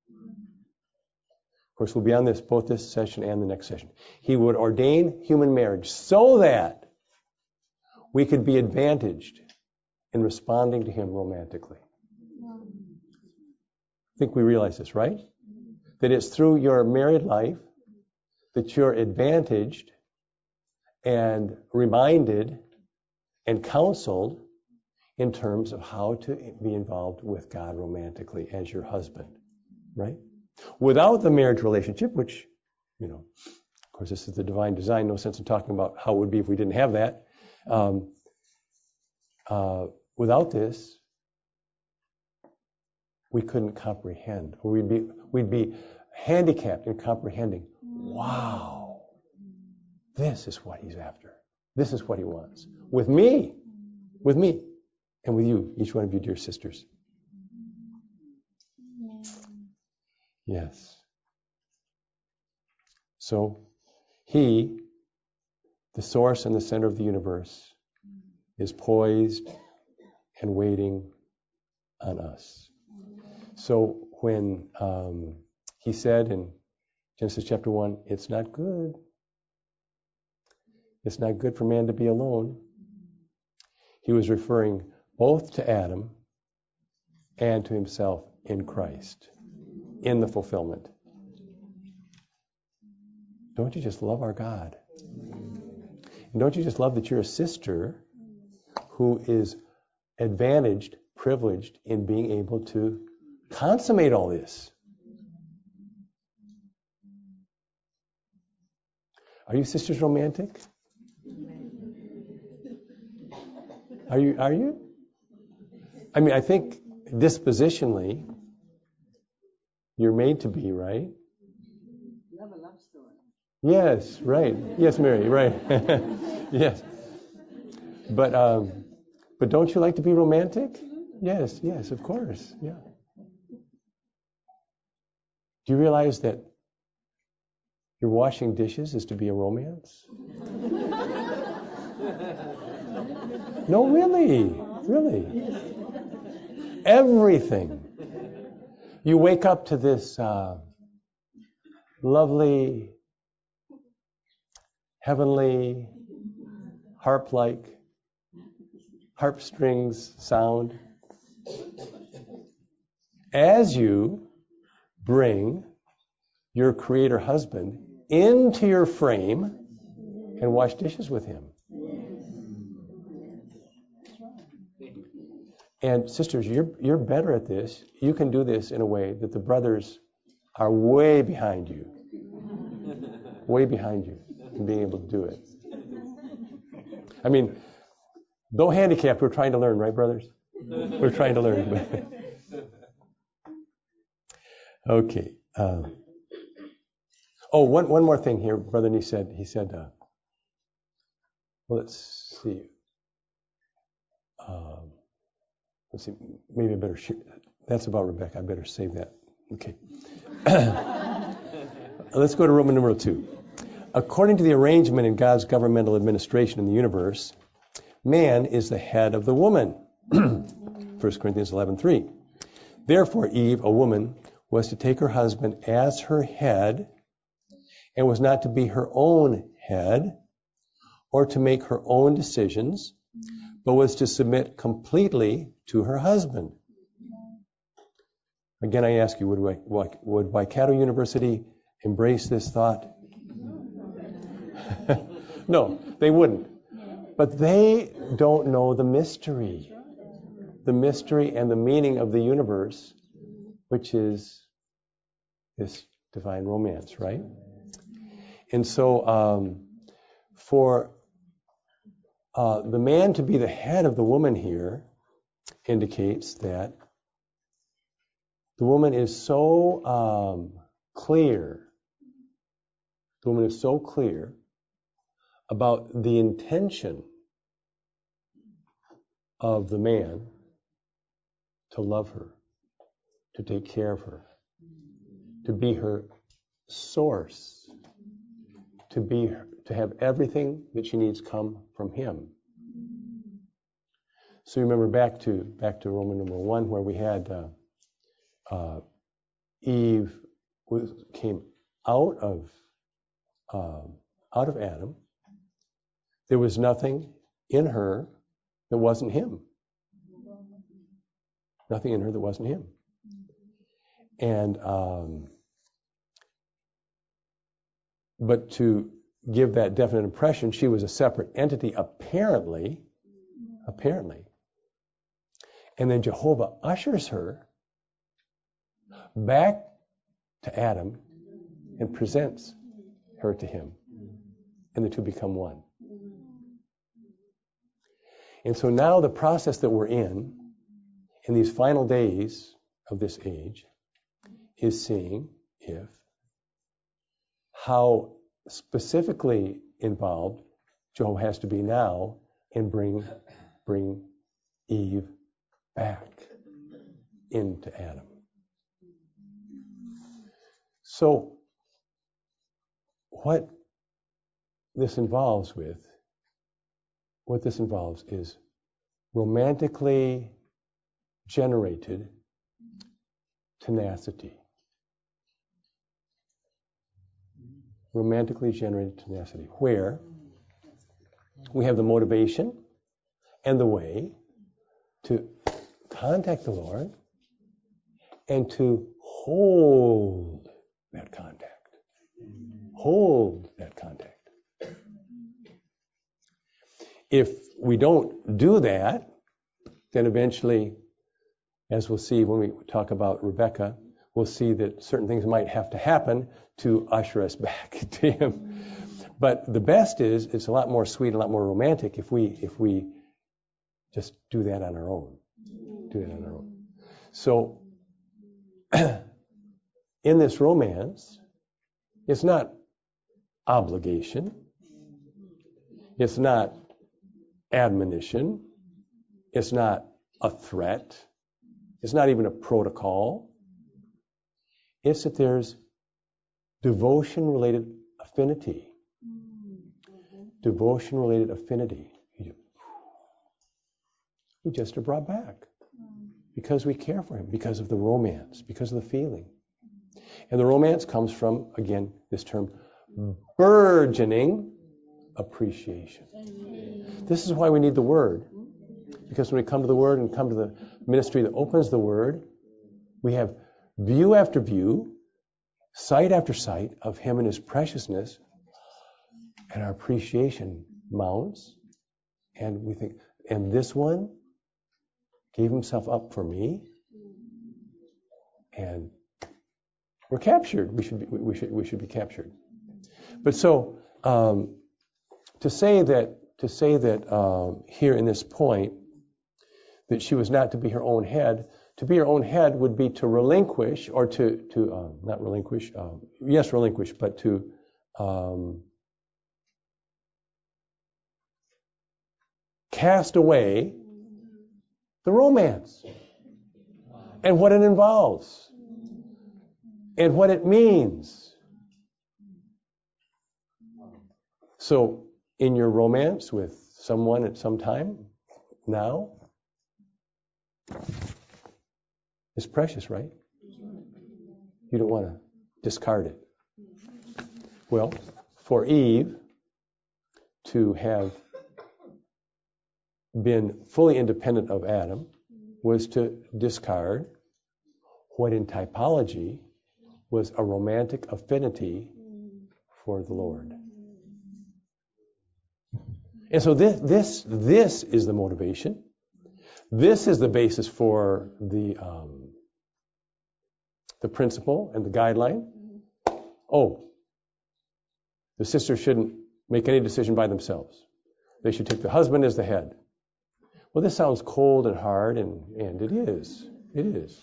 Of course, we'll be on this, both this session and the next session. He would ordain human marriage so that we could be advantaged in responding to him romantically. I think we realize this, right? That it's through your married life that you're advantaged and reminded and counseled in terms of how to be involved with God romantically as your husband, right? Without the marriage relationship, which, of course, this is the divine design, no sense in talking about how it would be if we didn't have that. Without this, we couldn't comprehend. Or we'd be handicapped in comprehending. Wow, this is what he's after. This is what he wants. With me, and with you, each one of you, dear sisters. Yes. So, he, the source and the center of the universe, is poised and waiting on us. So when he said in Genesis chapter 1, it's not good. It's not good for man to be alone. He was referring both to Adam and to himself in Christ, in the fulfillment. Don't you just love our God? And don't you just love that you're a sister who is advantaged, privileged in being able to consummate all this? Are you sisters romantic? Are you? I mean, I think dispositionally, you're made to be, right? Love a love story. Yes, right. Yes, Mary, right. Yes. But don't you like to be romantic? Yes, of course. Yeah. Do you realize that your washing dishes is to be a romance? No, really. Everything. You wake up to this lovely, heavenly, harp strings sound as you bring your Creator husband into your frame and wash dishes with him. And sisters, you're better at this. You can do this in a way that the brothers are way behind you in being able to do it. I mean, though handicapped, we're trying to learn, right, brothers? We're trying to learn. Okay. One more thing here, Brother Nee said. He said, let's see. Let's see. Maybe I better. That's about Rebecca. I better save that. Okay. Let's go to Roman numeral 2. According to the arrangement in God's governmental administration in the universe, man is the head of the woman. 1 Corinthians 11:3. Therefore, Eve, a woman, was to take her husband as her head and was not to be her own head or to make her own decisions, but was to submit completely to her husband. Again, I ask you, would Waikato University embrace this thought? No, they wouldn't. But they don't know the mystery and the meaning of the universe, which is this divine romance, right? And so for the man to be the head of the woman here indicates that the woman is so clear. The woman is so clear about the intention of the man to love her, to take care of her, to be her source, to have everything that she needs come from him. So remember back to Roman numeral 1, where we had Eve came out of Adam. There was nothing in her that wasn't him. Nothing in her that wasn't him. And but to give that definite impression, she was a separate entity, apparently. And then Jehovah ushers her back to Adam and presents her to him. And the two become one. And so now the process that we're in these final days of this age, is seeing how specifically involved Jehovah has to be now in bring Eve back into Adam. So what this involves is romantically generated tenacity. Romantically generated tenacity, where we have the motivation and the way to contact the Lord and to hold that contact. Hold that contact. If we don't do that, then eventually, as we'll see when we talk about Rebecca, we'll see that certain things might have to happen to usher us back to him. But the best is, it's a lot more sweet, a lot more romantic if we just do that on our own. So, in this romance, it's not obligation. It's not admonition. It's not a threat. It's not even a protocol. It's that there's devotion-related affinity. Devotion-related affinity. We just are brought back because we care for him, because of the romance, because of the feeling. And the romance comes from, again, this term, burgeoning appreciation. This is why we need the Word. Because when we come to the Word and come to the ministry that opens the Word, we have view after view, sight after sight of him and his preciousness, and our appreciation mounts, and we think, and this one gave himself up for me, and we're captured. We should be captured. But so to say that here in this point that she was not to be her own head. To be her own head would be to relinquish, or not relinquish. Yes, relinquish, but to cast away the romance and what it involves and what it means. So, in your romance with someone at some time now, it's precious, right? You don't want to discard it. Well, for Eve to have been fully independent of Adam was to discard what in typology was a romantic affinity for the Lord. And so this is the motivation. This is the basis for the principle and the guideline. Oh, the sisters shouldn't make any decision by themselves. They should take the husband as the head. Well, this sounds cold and hard, and it is. It is.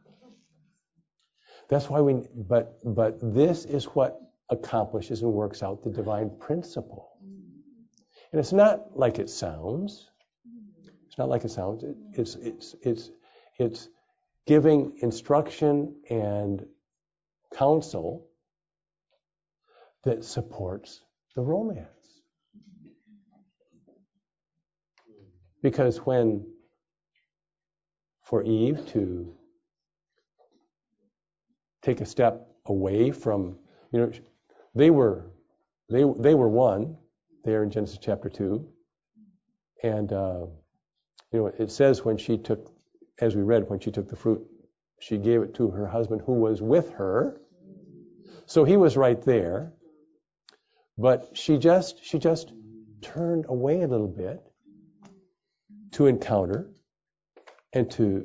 That's why but this is what accomplishes and works out the divine principle. And it's not like it sounds. It's not like it sounds. It's giving instruction and counsel that supports the romance. Because when for Eve to take a step away from, they were one there in Genesis chapter 2. And, it says when she took, as we read, when she took the fruit, she gave it to her husband who was with her. So he was right there. But she just turned away a little bit to encounter and to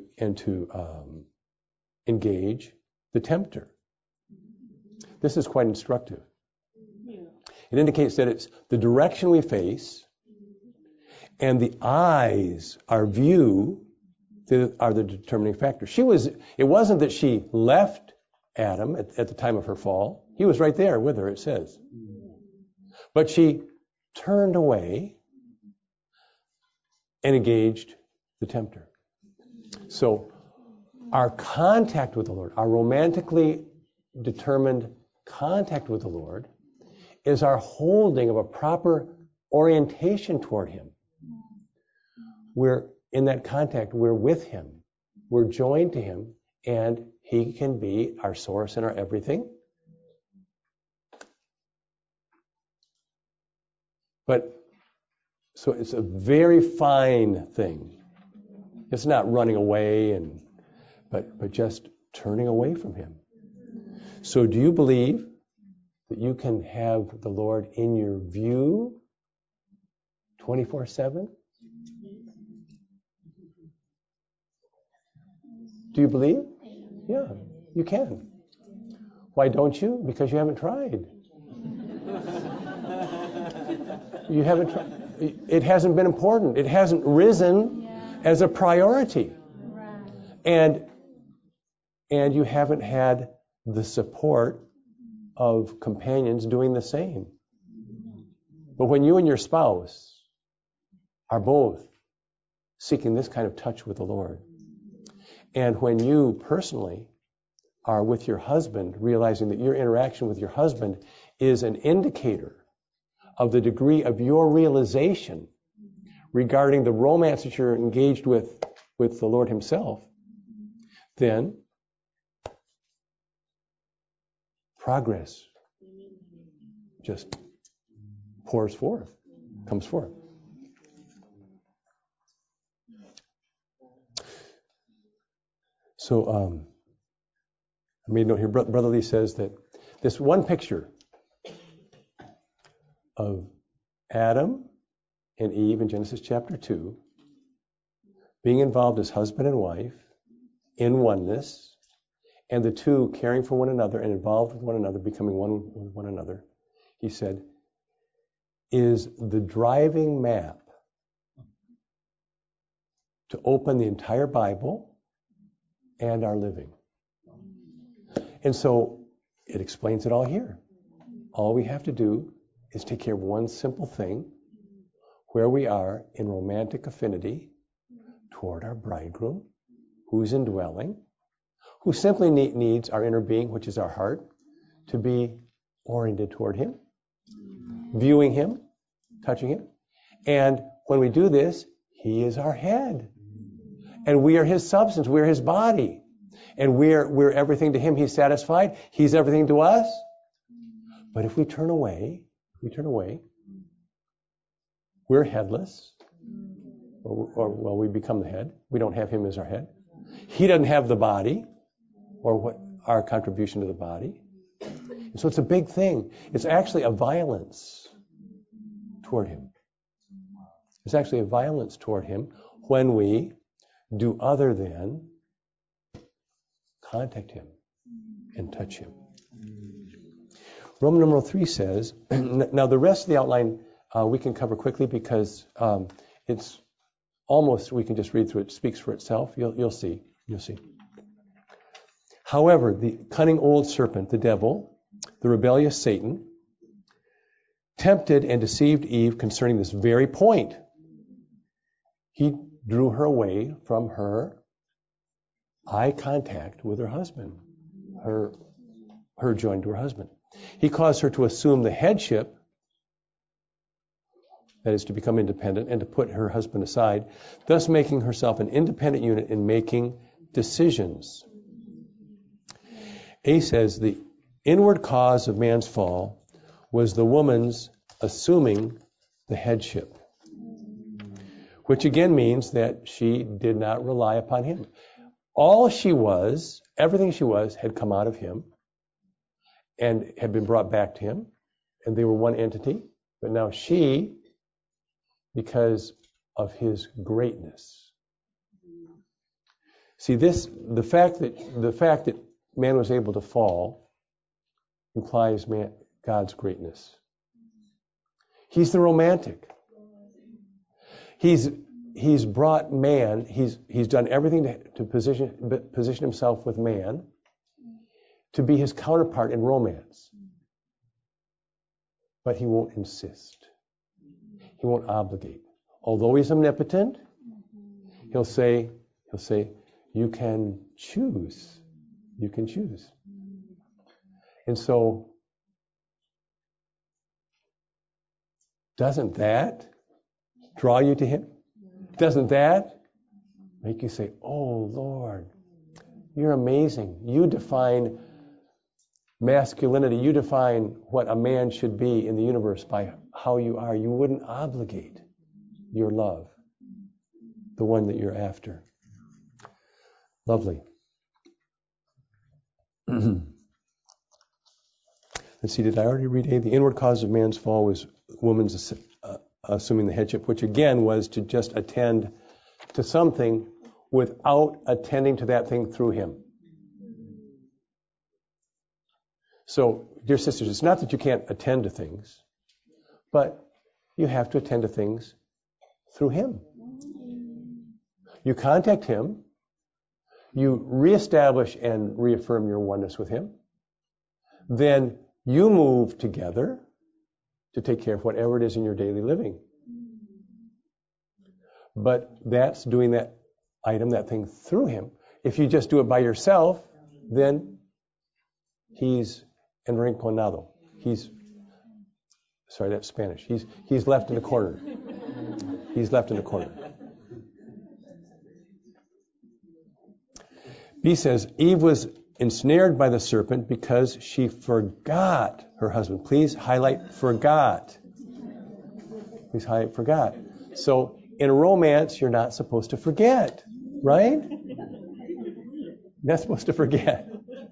engage the tempter. This is quite instructive. It indicates that it's the direction we face and the eyes, our view, that are the determining factor. It wasn't that she left Adam at the time of her fall. He was right there with her, it says. But she turned away and engaged the tempter. So our contact with the Lord, our romantically determined contact with the Lord, is our holding of a proper orientation toward Him. We're in that contact, we're with Him, we're joined to Him, and He can be our source and our everything. But so it's a very fine thing. It's not running away, but just turning away from Him. So do you believe that you can have the Lord in your view 24/7? Do you believe? Yeah, you can. Why don't you? Because you haven't tried. You haven't tried. It hasn't been important. It hasn't risen as a priority. And you haven't had the support of companions doing the same. But when you and your spouse are both seeking this kind of touch with the Lord, and when you personally are with your husband, realizing that your interaction with your husband is an indicator of the degree of your realization regarding the romance that you're engaged with the Lord Himself, then progress just pours forth, comes forth. So, I made a note here. Brother Lee says that this one picture of Adam and Eve in Genesis chapter 2 being involved as husband and wife in oneness, and the two caring for one another and involved with one another, becoming one with one another, he said, is the driving map to open the entire Bible and our living. And so it explains it all here. All we have to do is take care of one simple thing, where we are in romantic affinity toward our bridegroom, who's indwelling, who simply needs our inner being, which is our heart, to be oriented toward Him, viewing Him, touching Him. And when we do this, He is our head. And we are His substance, we are His body. And we're everything to Him. He's satisfied. He's everything to us. But if we turn away, we're headless. Or we become the head. We don't have Him as our head. He doesn't have the body, or what our contribution to the body. And so it's a big thing. It's actually a violence toward Him. There's actually a violence toward him when we do other than contact him and touch him. Roman numeral 3 says, now the rest of the outline we can cover quickly because it's almost, we can just read through it. It speaks for itself. You'll see. You'll see. However, the cunning old serpent, the devil, the rebellious Satan, tempted and deceived Eve concerning this very point. He drew her away from her eye contact with her husband, her joined to her husband. He caused her to assume the headship, that is to become independent, and to put her husband aside, thus making herself an independent unit in making decisions. A says the inward cause of man's fall was the woman's assuming the headship, which again means that she did not rely upon him. All she was, everything she was, had come out of him and had been brought back to him, and they were one entity. But now she, because of his greatness. See, the fact that man was able to fall implies God's greatness. He's the romantic. He's brought man. He's done everything to position himself with man to be his counterpart in romance. But he won't insist. He won't obligate. Although he's omnipotent, he'll say, you can choose. You can choose. And so, doesn't that draw you to him? Doesn't that make you say, oh Lord, you're amazing. You define masculinity. You define what a man should be in the universe by how you are. You wouldn't obligate your love, the one that you're after. Lovely. Let's see, did I already read A? The inward cause of man's fall was woman's assuming the headship, which again was to just attend to something without attending to that thing through him. So, dear sisters, it's not that you can't attend to things, but you have to attend to things through him. You contact him, you reestablish and reaffirm your oneness with him, then you move together to take care of whatever it is in your daily living. But that's doing that item, that thing through him. If you just do it by yourself, then he's enrinconado. Sorry, that's Spanish. He's left in the corner. He's left in the corner. B says, Eve was ensnared by the serpent because she forgot her husband. Please highlight forgot. Please highlight forgot. So in a romance, you're not supposed to forget, right? You're not supposed to forget.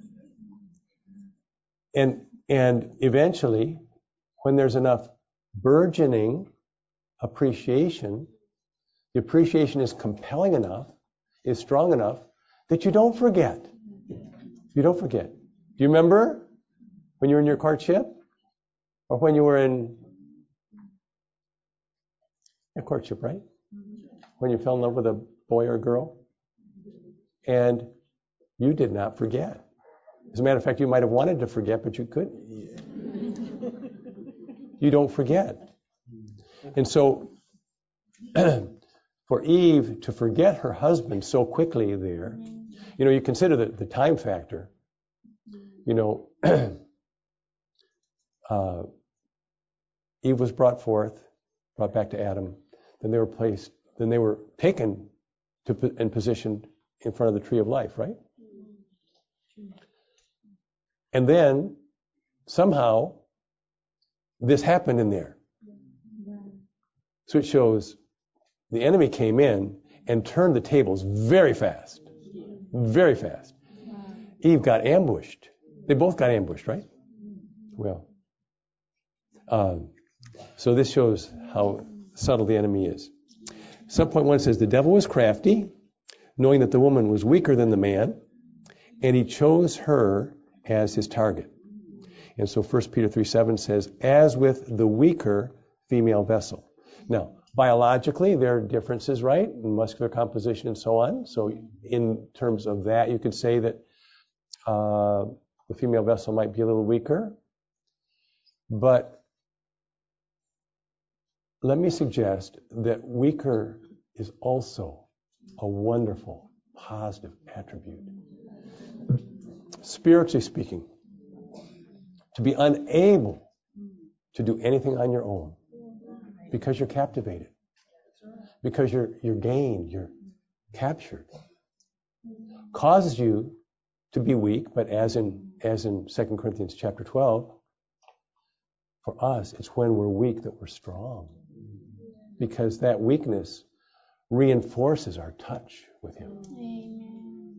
And eventually, when there's enough burgeoning appreciation, the appreciation is compelling enough, is strong enough, that you don't forget. You don't forget. Do you remember when you were in your courtship? Or when you were in a courtship, right? When you fell in love with a boy or a girl? And you did not forget. As a matter of fact, you might have wanted to forget, but you couldn't. You don't forget. And so, for Eve to forget her husband so quickly there, you consider the time factor. Eve was brought back to Adam. Then they were taken and positioned in front of the tree of life, right? And then, somehow, this happened in there. So it shows the enemy came in and turned the tables very fast. Very fast. Eve got ambushed. They both got ambushed, right? Well, so this shows how subtle the enemy is. Subpoint 1 says, the devil was crafty, knowing that the woman was weaker than the man, and he chose her as his target. And so 1 Peter 3:7 says, as with the weaker female vessel. Now, biologically, there are differences, right? In muscular composition and so on. So in terms of that, you could say that the female vessel might be a little weaker. But let me suggest that weaker is also a wonderful, positive attribute. Spiritually speaking, to be unable to do anything on your own because you're captivated, because you're gained, you're captured, causes you to be weak. But as in 2 Corinthians chapter 12, for us, it's when we're weak that we're strong, because that weakness reinforces our touch with Him. Amen.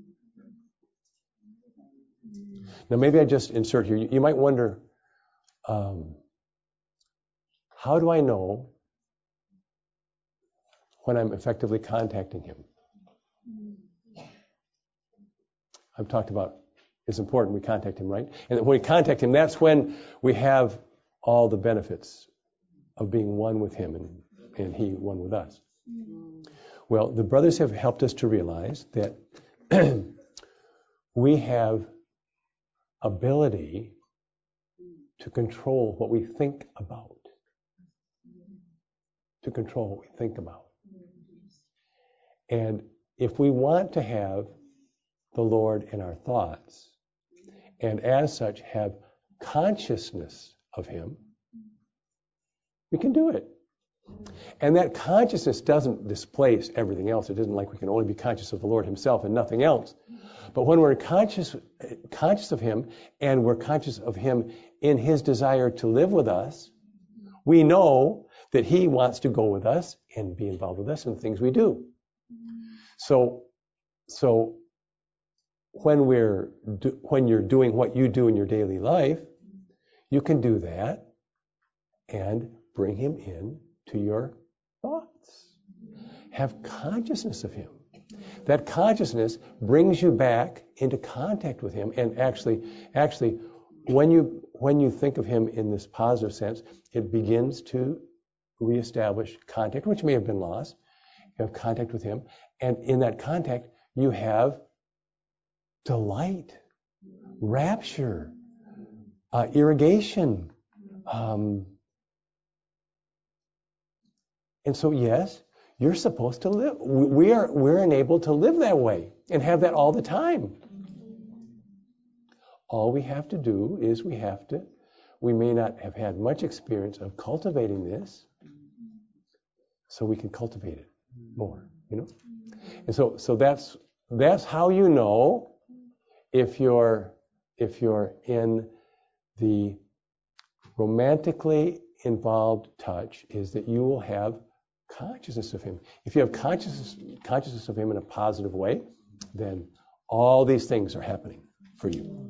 Now, maybe I just insert here. You might wonder, how do I know when I'm effectively contacting Him? I've talked about it's important we contact Him, right? And when we contact Him, that's when we have all the benefits of being one with Him and He one with us. Well, the brothers have helped us to realize that we have ability to control what we think about. To control what we think about. And if we want to have the Lord in our thoughts, and as such have consciousness of Him, we can do it. And that consciousness doesn't displace everything else. It isn't like we can only be conscious of the Lord Himself and nothing else. But when we're conscious of Him, and we're conscious of Him in His desire to live with us, we know that He wants to go with us and be involved with us in the things we do. So when you're doing what you do in your daily life, you can do that and bring Him in to your thoughts. Have consciousness of Him. That consciousness brings you back into contact with Him. And actually, when you think of Him in this positive sense, it begins to reestablish contact, which may have been lost. You have contact with Him. And in that contact, you have delight, rapture, irrigation. And so, yes, you're supposed to live. We're enabled to live that way and have that all the time. All we have to do is we may not have had much experience of cultivating this, so we can cultivate it more, And so that's how you know if you're in the romantically involved touch, is that you will have consciousness of Him. If you have consciousness of Him in a positive way, then all these things are happening for you.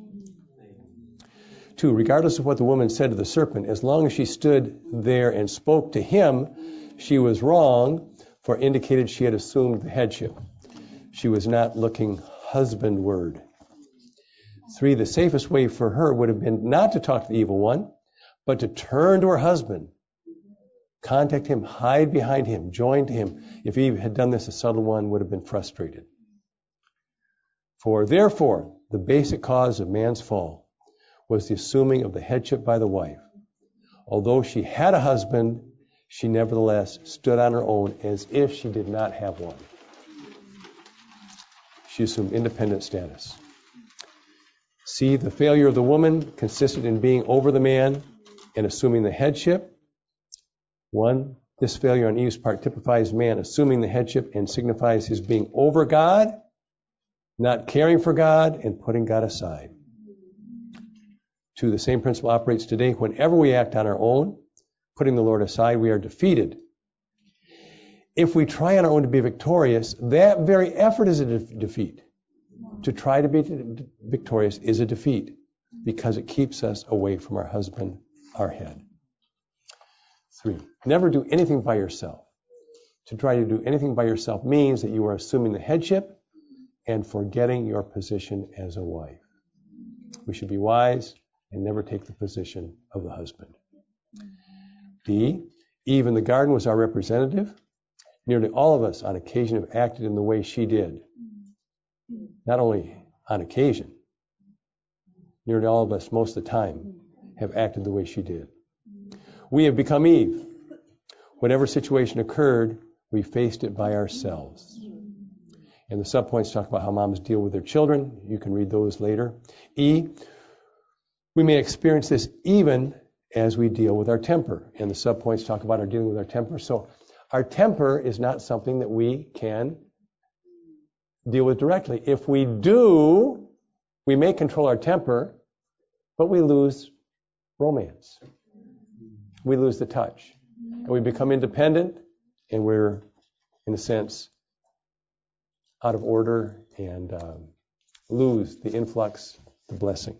2, regardless of what the woman said to the serpent, as long as she stood there and spoke to him, she was wrong, for it indicated she had assumed the headship. She was not looking husbandward. 3, the safest way for her would have been not to talk to the evil one, but to turn to her husband, contact him, hide behind him, join to him. If Eve had done this, the subtle one would have been frustrated. 4, therefore, the basic cause of man's fall was the assuming of the headship by the wife. Although she had a husband, she nevertheless stood on her own as if she did not have one. She assumed independent status. C, the failure of the woman consisted in being over the man and assuming the headship. 1, this failure on Eve's part typifies man assuming the headship and signifies his being over God, not caring for God, and putting God aside. 2, the same principle operates today. Whenever we act on our own, putting the Lord aside, we are defeated. If we try on our own to be victorious, that very effort is a defeat. To try to be victorious is a defeat because it keeps us away from our husband, our head. 3, never do anything by yourself. To try to do anything by yourself means that you are assuming the headship and forgetting your position as a wife. We should be wise and never take the position of the husband. D, Eve in the garden was our representative. Nearly all of us on occasion have acted in the way she did. Not only on occasion, nearly all of us most of the time have acted the way she did. We have become Eve. Whatever situation occurred, we faced it by ourselves. And the subpoints talk about how moms deal with their children. You can read those later. E, we may experience this even as we deal with our temper. And the subpoints talk about our dealing with our temper. So our temper is not something that we can deal with directly. If we do, we may control our temper, but we lose romance. We lose the touch. And we become independent, and we're, in a sense, out of order and lose the influx, the blessing.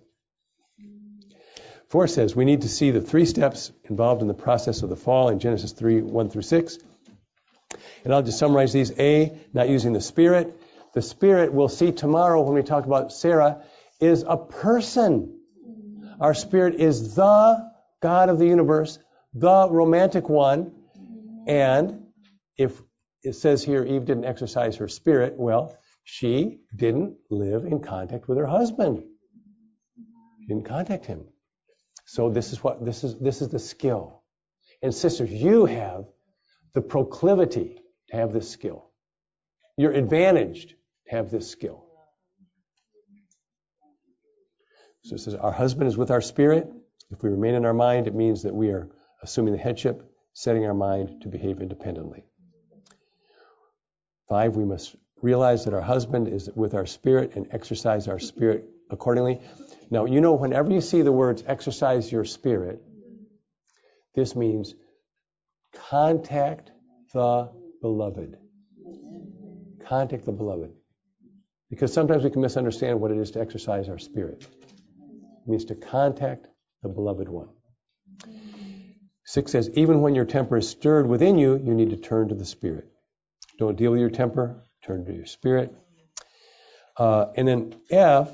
4 says we need to see the 3 steps involved in the process of the fall in Genesis 3, 1 through 6. And I'll just summarize these. A, not using the Spirit. The Spirit, we'll see tomorrow when we talk about Sarah, is a person. Our Spirit is the God of the universe, the romantic one. And if it says here Eve didn't exercise her spirit, well, she didn't live in contact with her husband. She didn't contact him. So this is the skill. And sisters, you have the proclivity to have this skill. You're advantaged to have this skill. So it says our husband is with our spirit. If we remain in our mind, it means that we are assuming the headship, setting our mind to behave independently. 5, we must realize that our husband is with our spirit and exercise our spirit accordingly. Now, you know, whenever you see the words exercise your spirit, this means contact the beloved. Contact the beloved. Because sometimes we can misunderstand what it is to exercise our spirit. It means to contact the beloved one. 6 says, even when your temper is stirred within you, you need to turn to the Spirit. Don't deal with your temper, turn to your spirit. And then F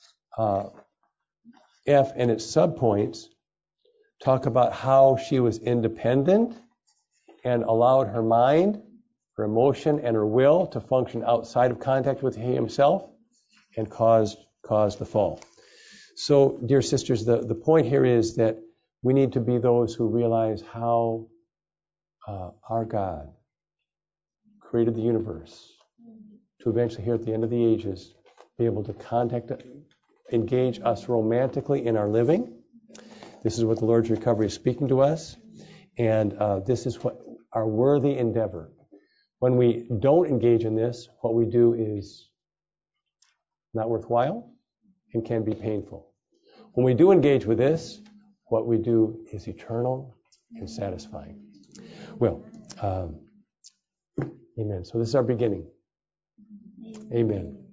and its subpoints talk about how she was independent and allowed her mind, her emotion, and her will to function outside of contact with he himself and caused the fall. So, dear sisters, the point here is that we need to be those who realize how our God created the universe to eventually, here at the end of the ages, be able to engage us romantically in our living. This is what the Lord's recovery is speaking to us. And this is what our worthy endeavor. When we don't engage in this, what we do is not worthwhile and can be painful. When we do engage with this, what we do is eternal and satisfying. Well, amen. So this is our beginning. Amen.